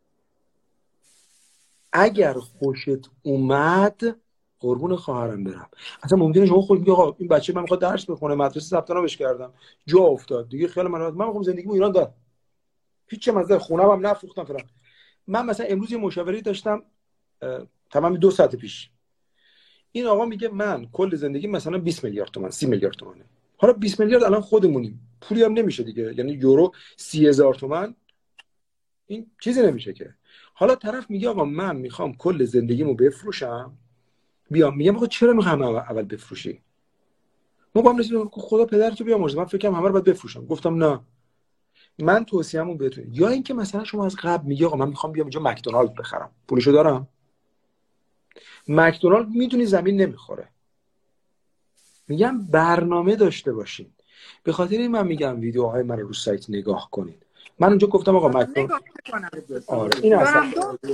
Speaker 1: اگر خوشت اومد قربون خواهرم برم. اصلا ممکنه شما خود میگی آقا این بچه من میخواد درس بخونه، مدرسه ثبت نامش کردم جا افتاد دیگه خیال من میخوام زندگیمو ایران دارم، هیچ چه مزه خونه‌ام هم نفروختم فلان. من مثلا امروز یه مشاوره داشتم تمام 2 ساعت پیش، این آقا میگه من کل زندگی مثلا 20 میلیارد تومان 30 میلیارد تومانه. حالا 20 میلیارد الان خودمونیم پولی هم نمیشه دیگه، یعنی یورو 30,000 تومان این چیزی نمیشه که. حالا طرف میگه آقا من میخوام کل زندگیمو بفروشم بیام. میگم آقا چرا میخوام اول بفروشی؟ ما با هم رسیدیم خدا پدرتو بیامرزه، من فکر کنم همه رو باید بفروشم. گفتم نه، من توصیه‌مو بهتون، یا اینکه مثلا شما از قبل میگی آقا من میخوام بیام اینجا مکدونالد بخرم، پولشو دارم. مکدونالد میدونی زمین نمیخوره. میگم برنامه داشته باشین. به خاطر این من میگم ویدیوهای من رو سایت نگاه کنید. من اونجا گفتم آقا مکدونالد آره این اصلا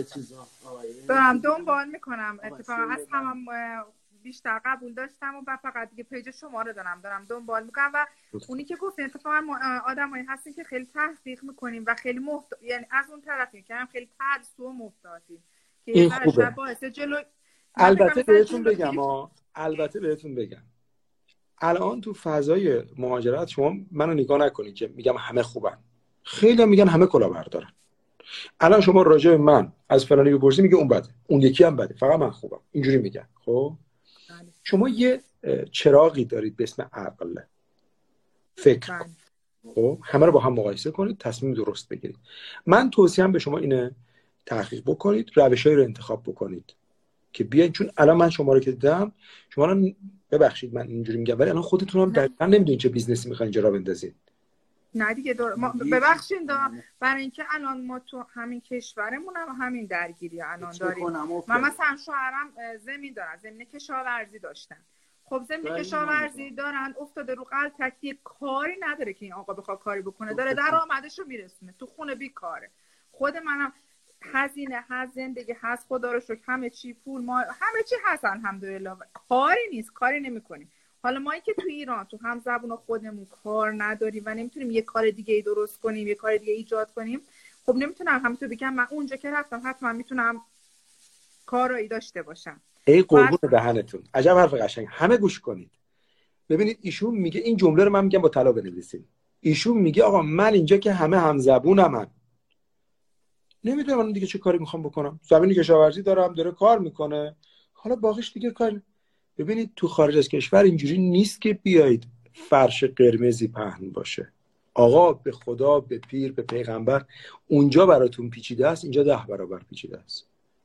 Speaker 5: دارم دنبال میکنم اتفاقا از همم بیشتر قبول داشتم و فقط دیگه پیج شما رو دارم دنبال میکنم و اونی که گفتین اتفاقا آدمایی هستین که خیلی تحقیق میکنیم و خیلی یعنی از اون طرفی که هم خیلی ترسو و محتاطیم که
Speaker 1: این خوبه. البته بهتون بگم الان تو فضای مهاجرت شما منو نگاه نکنید که میگم همه خوبن، خیلی میگن همه کلاهبردارن. الان شما راجع به من از فلانی بپرسی میگه اون بده، اون یکی هم بده، فقط من خوبم، اینجوری میگن. خب شما یه چراغی دارید به اسم عقل، فکر کن. خب همه رو با هم مقایسه کنید، تصمیم درست بگیرید. من توصیه‌ام به شما اینه تحقیق بکنید، روش‌هایی رو انتخاب بکنید که بیاین، چون الان من شما رو که دیدم، شما الان ببخشید من اینجوری میگم ولی الان خودتون هم دقیقاً نمیدونید چه بیزنسی میخواین اینجا راه بندازید.
Speaker 5: نه دیگه ببخشید برای اینکه الان ما تو همین کشورمون هم همین درگیری الان داریم. من مثلا شوهرم زمین دارن، زمین کشاورزی داشتن. خب زمین کشاورزی دارن افتاده رو قلتکی، کاری نداره که این آقا بخواد کاری بکنه، داره درآمدشو میرسونه تو خونه بیکاره. خود منم هزینه هست، زندگی هست، خدا رو شکر همه چی پول ما همه چی هست الحمدلله، کاری نیست، کاری نمی‌کنیم. حالا ما که تو ایران تو هم زبون خودمون کار نداریم و نمیتونیم یه کار دیگه ای درست کنیم، یه کار دیگه ایجاد کنیم، خب نمیتونم همینطور بگم من اونجا که رفتم حتما میتونم کارایی داشته باشم.
Speaker 1: ای قربون دهنتون، عجب حرف قشنگ. همه گوش کنید ببینید، ایشون میگه این جمله رو من میگم با طلا بنویسید. ایشون میگه آقا من اینجا که همه هم زبونم، نمیدونم من دیگه چه کاری میخوام بکنم، زمینی کشاورزی دارم داره کار میکنه، حالا باقیش دیگه کار. ببینید تو خارج از کشور اینجوری نیست که بیایید فرش قرمزی پهن باشه. آقا به خدا، به پیر، به پیغمبر، اونجا براتون پیچیده است، اینجا 10 برابر پیچیده است.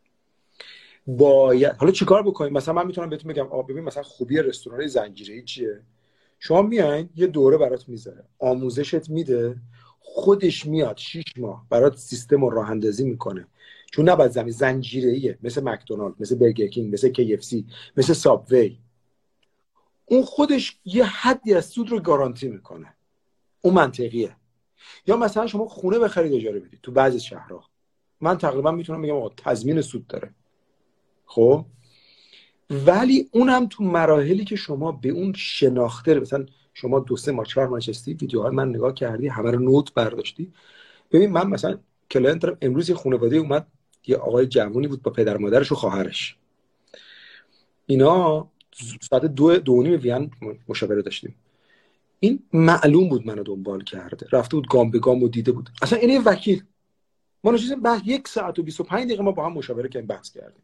Speaker 1: باید حالا چیکار بکنید؟ مثلا من میتونم بهتون بگم آقا ببین مثلا خوبی رستوران زنجیره‌ای چیه؟ شما میایین یه دوره برات میذاره، آموزشت میده، خودش میاد 6 ماه برات سیستم رو راه اندازی میکنه، چون نباید زنجیره‌ایه، مثل مکدونالد، مثل برگر کینگ، مثل KFC، مثل سابوی. اون خودش یه حدی از سود رو گارانتی میکنه، اون منطقیه. یا مثلا شما خونه بخرید اجاره بدید تو بعضی شهرها، من تقریبا میتونم بگم آقا تضمین سود داره. خب ولی اونم تو مراحلی که شما به اون شناخته، مثلا شما 2-3 ماه 4 ماه نشستی ویدیوها من نگاه کردی، همه رو نوت برداشتی. ببین من مثلا کلاینت دارم امروز، یه خانواده اومد، یه آقای جوونی بود با پدر مادرش و خواهرش، اینا ساعت 2:30 وین مشاوره داشتیم. این معلوم بود منو دنبال کرده، رفته بود گام به گام و دیده بود، اصلا این وکیل. ما نشستیم بعد 1 ساعت و 25 دقیقه ما با هم مشاوره کردیم، بحث کردیم.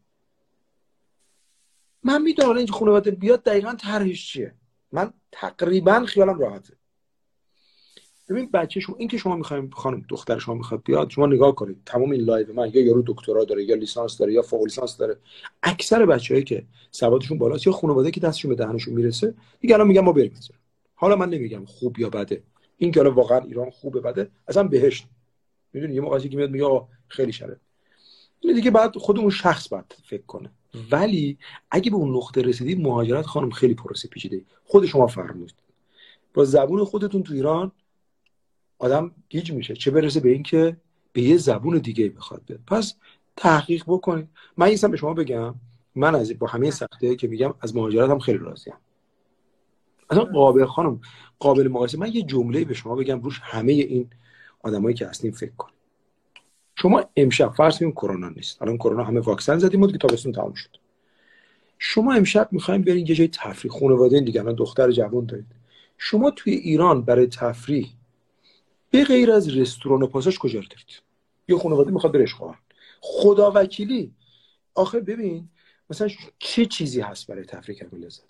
Speaker 1: من میدونم این خانواده بیاد دقیقاً طرحش چیه، من تقریبا خیالم راحته. ببین بچه شما، این که شما میخوایم خانم دختر شما میخواد بیاد، شما نگاه کنید تمام این لایو من یا یارو دکترا داره یا لیسانس داره یا فوق لیسانس داره، اکثر بچه‌هایی که سوادشون بالاست یا خانواده که دستشون به دهنشون میرسه دیگه الان میگن ما بریم مثلا. حالا من نمیگم خوب یا بده، این که واقعا ایران خوبه بده اصلا بهشت، میدونی یه موقعی که میاد میگه خیلی شره، این دیگه بعد خود اون شخص باید فکر کنه. ولی اگه به اون نقطه رسیدید، مهاجرت خانم خیلی پروسه پیچیده، خود شما فرمودید با زبون خودتون تو ایران آدم گیج میشه، چه برسه به این که به یه زبون دیگه بخواد بیاد. پس تحقیق بکنید. من این به شما بگم، من از با همه سختی‌هایی که میگم از مهاجرتم خیلی راضیم. اصلا قابل مقایسه. من یه جمله به شما بگم روش همه این آدمایی که هستین فکر کنید. شما امشب فرض کنید کرونا نیست، الان کرونا همه واکسن زدیم و دیگه تابستون تموم شد. شما امشب می‌خواید برین یه جای تفریح، خانواده دیگه، الان دختر جوان دارید. شما توی ایران برای تفریح به غیر از رستوران و پاساژ کجا دارید؟ یه خانواده میخواد بره اشغال، خدا وکیلی. آخه ببین مثلا چه چیزی هست برای تفریح کردن لذت؟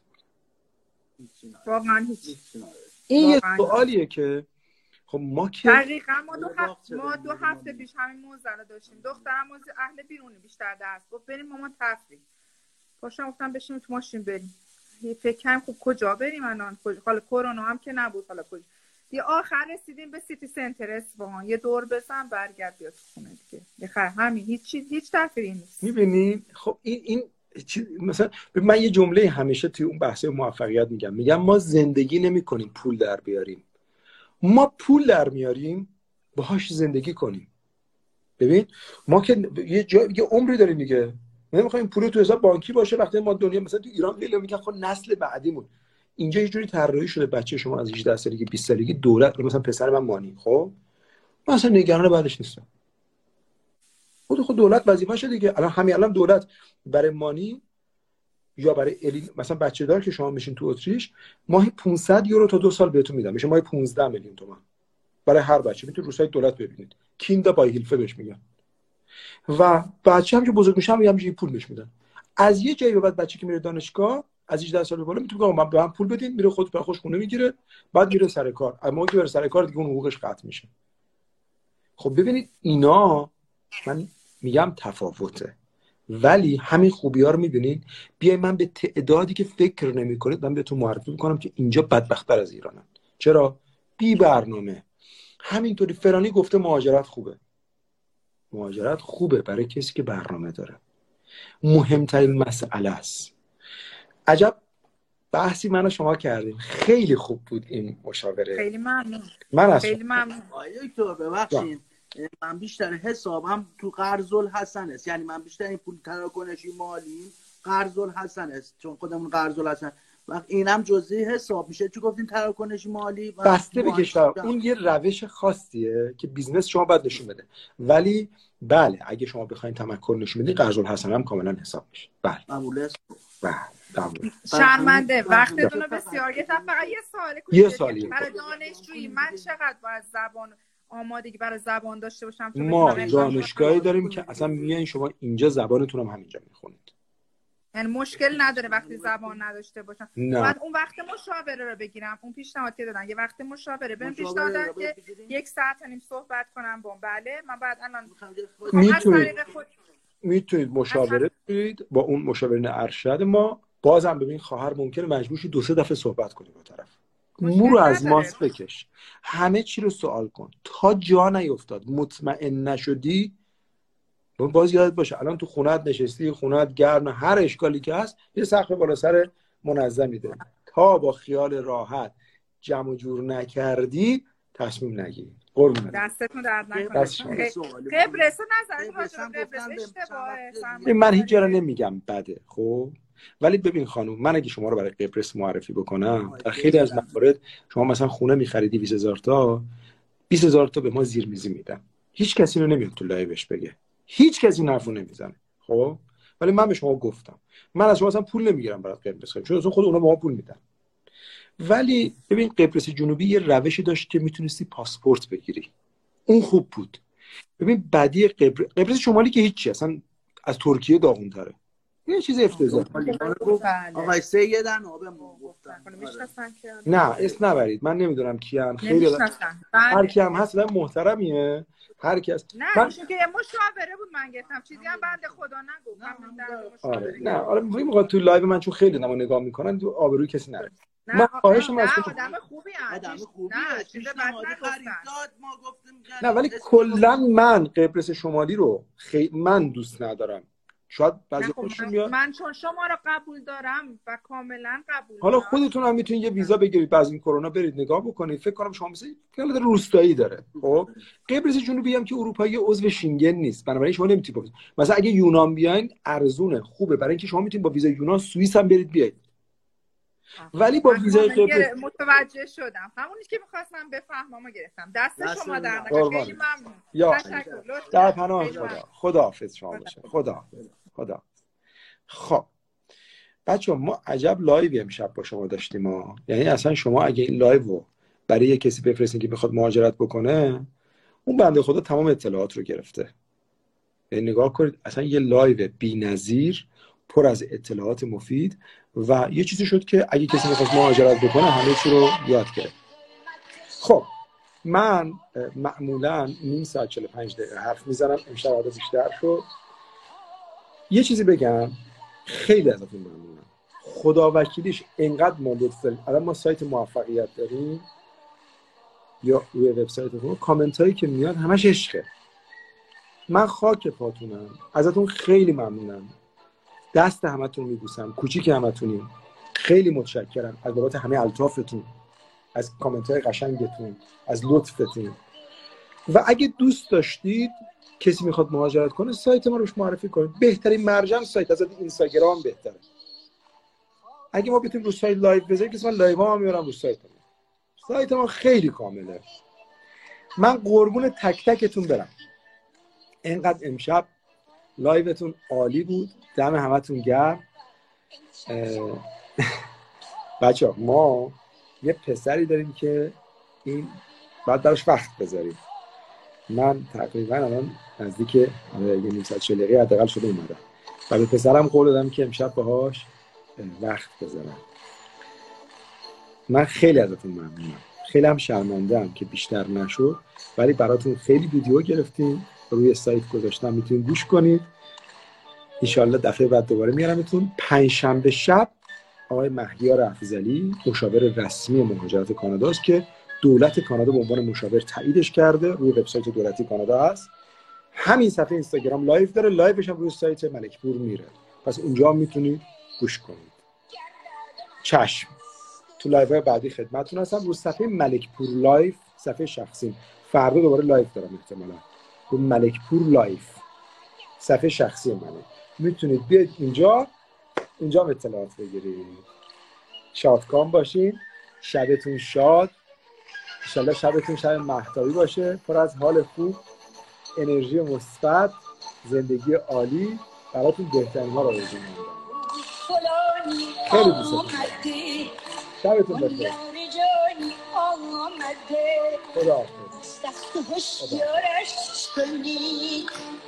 Speaker 5: واقعا هیچ.
Speaker 1: این یه سوالیه که خب ما که
Speaker 5: دقیقاً ما دو هفته پیش همین موضوع رو داشتیم. دخترم اهل بیرونی بیشتر درس گفت بریم مامان تفریح. باشم گفتم بشیم تو ماشین بریم. فکر کنم خب کجا بریم الان؟ حالا کرونا هم که نبود، حالا کجا؟ یه آخر رسیدیم به سیتی سنتر اصفهان، یه دور بزن برگرد بیا تو خونه دیگه. بخیر همین، هیچ تفریحی نیست.
Speaker 1: می‌بینین خب این مثلا من یه جمله همیشه توی اون بحث موفقیت میگم ما زندگی نمی‌کنیم پول در بیاریم، ما پول در میاریم باهاش زندگی کنیم. ببین ما که یه عمری داریم دیگه، نمی‌خوایم پول تو حساب بانکی باشه. وقتی ما دنیا مثلا تو ایران خیلی میگن خب نسل بعدیمون، اینجا یه جوری طراحی شده بچه شما از 18 سالگی 20 سالگی دولت، مثلا پسر من مانی، خب من اصلا نگران بعدش نیستم. خود دولت وظیفه‌شه دیگه. الان دولت برای مانی یا برای الی مثلا بچه دار که شما میشین تو اتریش ماهی 500 یورو تا 2 سال بهتون میدن، میشه ماهی 15 میلیون تومان برای هر بچه. میتونید رو سایت دولت ببینید، کیندا بای هیلفه بهش میگن. و بچه هم که بزرگ میشه هم یه پول بهش میدن. از یه جایی به بعد بچه که میره دانشگاه از 18 سال به بالا میتونه بگه من به من پول بدین، میره خود برای خوش خونه میگیره، بعد میره سر کار. اما که بره سر کار دیگه اون حقوقش قطع میشه. خب ببینید اینا من میگم تفاوته، ولی همین خوبی‌ها رو می‌بینید. بیاین من به تعدادی که فکر نمی‌کنید من بهتون معرفی می‌کنم که اینجا بدبخت‌تر از ایرانن. چرا؟ بی برنامه. همینطوری فرانی گفته مهاجرت خوبه. مهاجرت خوبه برای کسی که برنامه داره. مهمترین مسئله است. عجب بحثی من و شما کردیم، خیلی خوب بود این مشاوره.
Speaker 5: خیلی ممنون.
Speaker 1: خیلی
Speaker 5: ممنون.
Speaker 6: دکتر ببخشید من بیشتر حسابم تو قرض الحسن است، یعنی من بیشتر این پول تراکنشی مالی قرض الحسن است، چون خودمون قرض الحسن وقت اینم جزئی حساب میشه. چون گفتین تراکنشی مالی
Speaker 1: بسته به کشور، اون یه روش خاصیه که بیزنس شما باید نشون بده. ولی بله اگه شما بخواید تمکن نشون بدین قرض الحسن هم کاملا حساب میشه. بله
Speaker 6: قبول است.
Speaker 1: بله
Speaker 5: شرمنده وقتتون رو بسیار گرفتم. فقط یه سوالی برای دانشجویی من چقدر باید زبان آمادگی برای زبان داشته باشم؟
Speaker 1: ما دانشگاهی داریم که اصلا میایین شما اینجا زبانتون هم همینجا میخونید،
Speaker 5: یعنی مشکل نداره وقتی زبان نداشته باشم. بعد اون وقت مشاوره رو بگیرم، اون پیشنهاد که دادن یه وقت مشاوره بهم پیشنهاد دادن که 1 ساعت و نیم صحبت کنم با بله من بعد الان
Speaker 1: میتونید مشاوره بگیرید با اون مشاورین ارشد ما. بازم ببین خواهر ممکنه مجبور شی 2-3 دفعه صحبت کنی با طرف. مو از ماست بکش، همه چی رو سوال کن تا جا نیفتاد مطمئن نشدی. باز یادت باشه الان تو خونت نشستی، خونت گرم، هر اشکالی که هست یه سقف بالا سر منظمی داری، تا با خیال راحت جمع جور نکردی تصمیم نگیری. قربونت
Speaker 5: دستتون درد نکنه. قبرس نزنید، قبرس اشتباهه.
Speaker 1: من هیچ جا نمیگم بده، خب ولی ببین خانم من اگه شما رو برای قبرس معرفی بکنم در خیلی از موارد شما مثلا خونه می‌خریدی 20000 تا 20000 تا به ما زیرمیزی میدن، هیچ کسی رو نمیاد تو لایوش بگه، هیچ کسی حرفو نمیزنه. خب ولی من به شما گفتم من از شما اصلا پول نمیگیرم برای قبرس، چون اصلا خود اونا به ما پول میدن. ولی ببین قبرس جنوبی یه روشی داشت که میتونستی پاسپورت بگیری، اون خوب بود. ببین بدی قبرس شمالی که هیچی، اصلا از ترکیه داغون‌تره. یه چیز افتضاح.
Speaker 6: آقای سیدن آب ما گفتن.
Speaker 1: نه اسم نبرید، من نمیدونم کیان، خیلی هر کی هم هست محترمیه، هر کی هست.
Speaker 5: نه ایشون که مشاوره بود من گفتم، چیزی هم بنده خدا نگفت.
Speaker 1: نه آره میگم تو لایو من چون خیلی نمو نگاه میکنن تو آبروی کسی نره. من خواهشم از تو
Speaker 6: آدم خوبی نه چیز ما گفتیم
Speaker 1: نه، ولی کلا من قبرس شمالی رو من دوست ندارم. شاید بعضی خوششون میاد.
Speaker 5: من چون شما رو قبول دارم و کاملا قبول
Speaker 1: حالا خودتون هم میتونید یه ویزا بگیرید بعد از این کرونا برید نگاه بکنید. فکر کنم شما مثلا خیلی روستایی داره. خب قبرس جنوبی هم که اروپایی عضو شنگن نیست، بنابراین شما نمیتونید مثلا اگه یونان بیاین ارزونه خوبه، برای اینکه شما میتونید با ویزا یونان سوئیس هم برید بیاید. ولی با ویزای قبرس
Speaker 5: متوجه شدم، همونی که می‌خواستم بفهمم گرفتم. دست شما در نکنه. خیلی ممنون. تشکر.
Speaker 1: در پناه خدا حافظ شما باشه. خدا. خب بچه‌ها ما عجب لایوی امشب با شما داشتیم ها. یعنی اصلا شما اگه این لایو رو برای یه کسی بفرستین که میخواد مهاجرت بکنه، اون بنده خدا تمام اطلاعات رو گرفته. یعنی نگاه کنید اصلا یه لایو بی‌نظیر پر از اطلاعات مفید و یه چیزی شد که اگه کسی میخواد مهاجرت بکنه همه چی رو یاد گرفت. خب من معمولا نیم ساعت 45 دقیقه حرف میزنم، امشب عدد بیشتر شد. یه چیزی بگم، خیلی ازتون ممنونم. خدا وکیلیش اینقدر ما لطف داریم. الان ما سایت موفقیت داریم یا روی وبسایتمون کامنت هایی که میاد همش عشقه. من خاک پاتونم، ازتون خیلی ممنونم. دست همتون میبوسم، کوچیک همتونیم. خیلی متشکرم از بابت همه الطافتون، از کامنت های قشنگتون، از لطفتون. و اگه دوست داشتید کسی میخواد مهاجرت کنه سایت ما روش معرفی کنید. بهترین مرجع سایت از اینستاگرام بهتره. اگه ما بتونیم رو سایت لایو بذاریم که من لایو ها میارم رو سایت ما. سایت ما خیلی کامله. من قربون تک تکتون برم. اینقدر امشب لایوتون عالی بود. دم همتون گرم. بچه‌ها ما یه پسری داریم که این بعد براش وقت بذاریم. من تقریبا الان نزدیک یه نیم ساعت 40 دقیقه حداقل شده اومدم و به پسرم قول دادم که امشب باهاش وقت بذارم. من خیلی ازتون ممنونم. خیلی هم شرمنده‌ام که بیشتر نشد، ولی براتون خیلی ویدیو گرفتیم روی سایت گذاشتم، میتونید گوش کنید. ان شاءالله دفعه بعد دوباره میارمتون. پنجشنبه شب آقای مهیار افضلی مشاور رسمی مهاجرت کانادا است که دولت کانادا به عنوان مشاور تاییدش کرده، روی وبسایت دولتی کانادا هست. همین صفحه اینستاگرام لایو داره، لایوش هم روی سایت ملکپور میره، پس اونجا میتونید گوش کنید. چشم. تو لایو بعدی خدمتتون هستم رو صفحه ملکپور لایو، صفحه شخصی. فردا دوباره لایو دارم احتمالاً رو ملکپور لایو، صفحه شخصی منه. میتونید بیاید اینجا اطلاعات بگیرید. شادکام باشین، شبتون شاد. انشالله شبتون شب مهتابی باشه، پر از حال خوب، انرژی مثبت، زندگی عالی. براتون بهترین ها رو آرزو می‌کنم. خیلی دوستتون دارم. شبتون بخیر. خدا حافظ.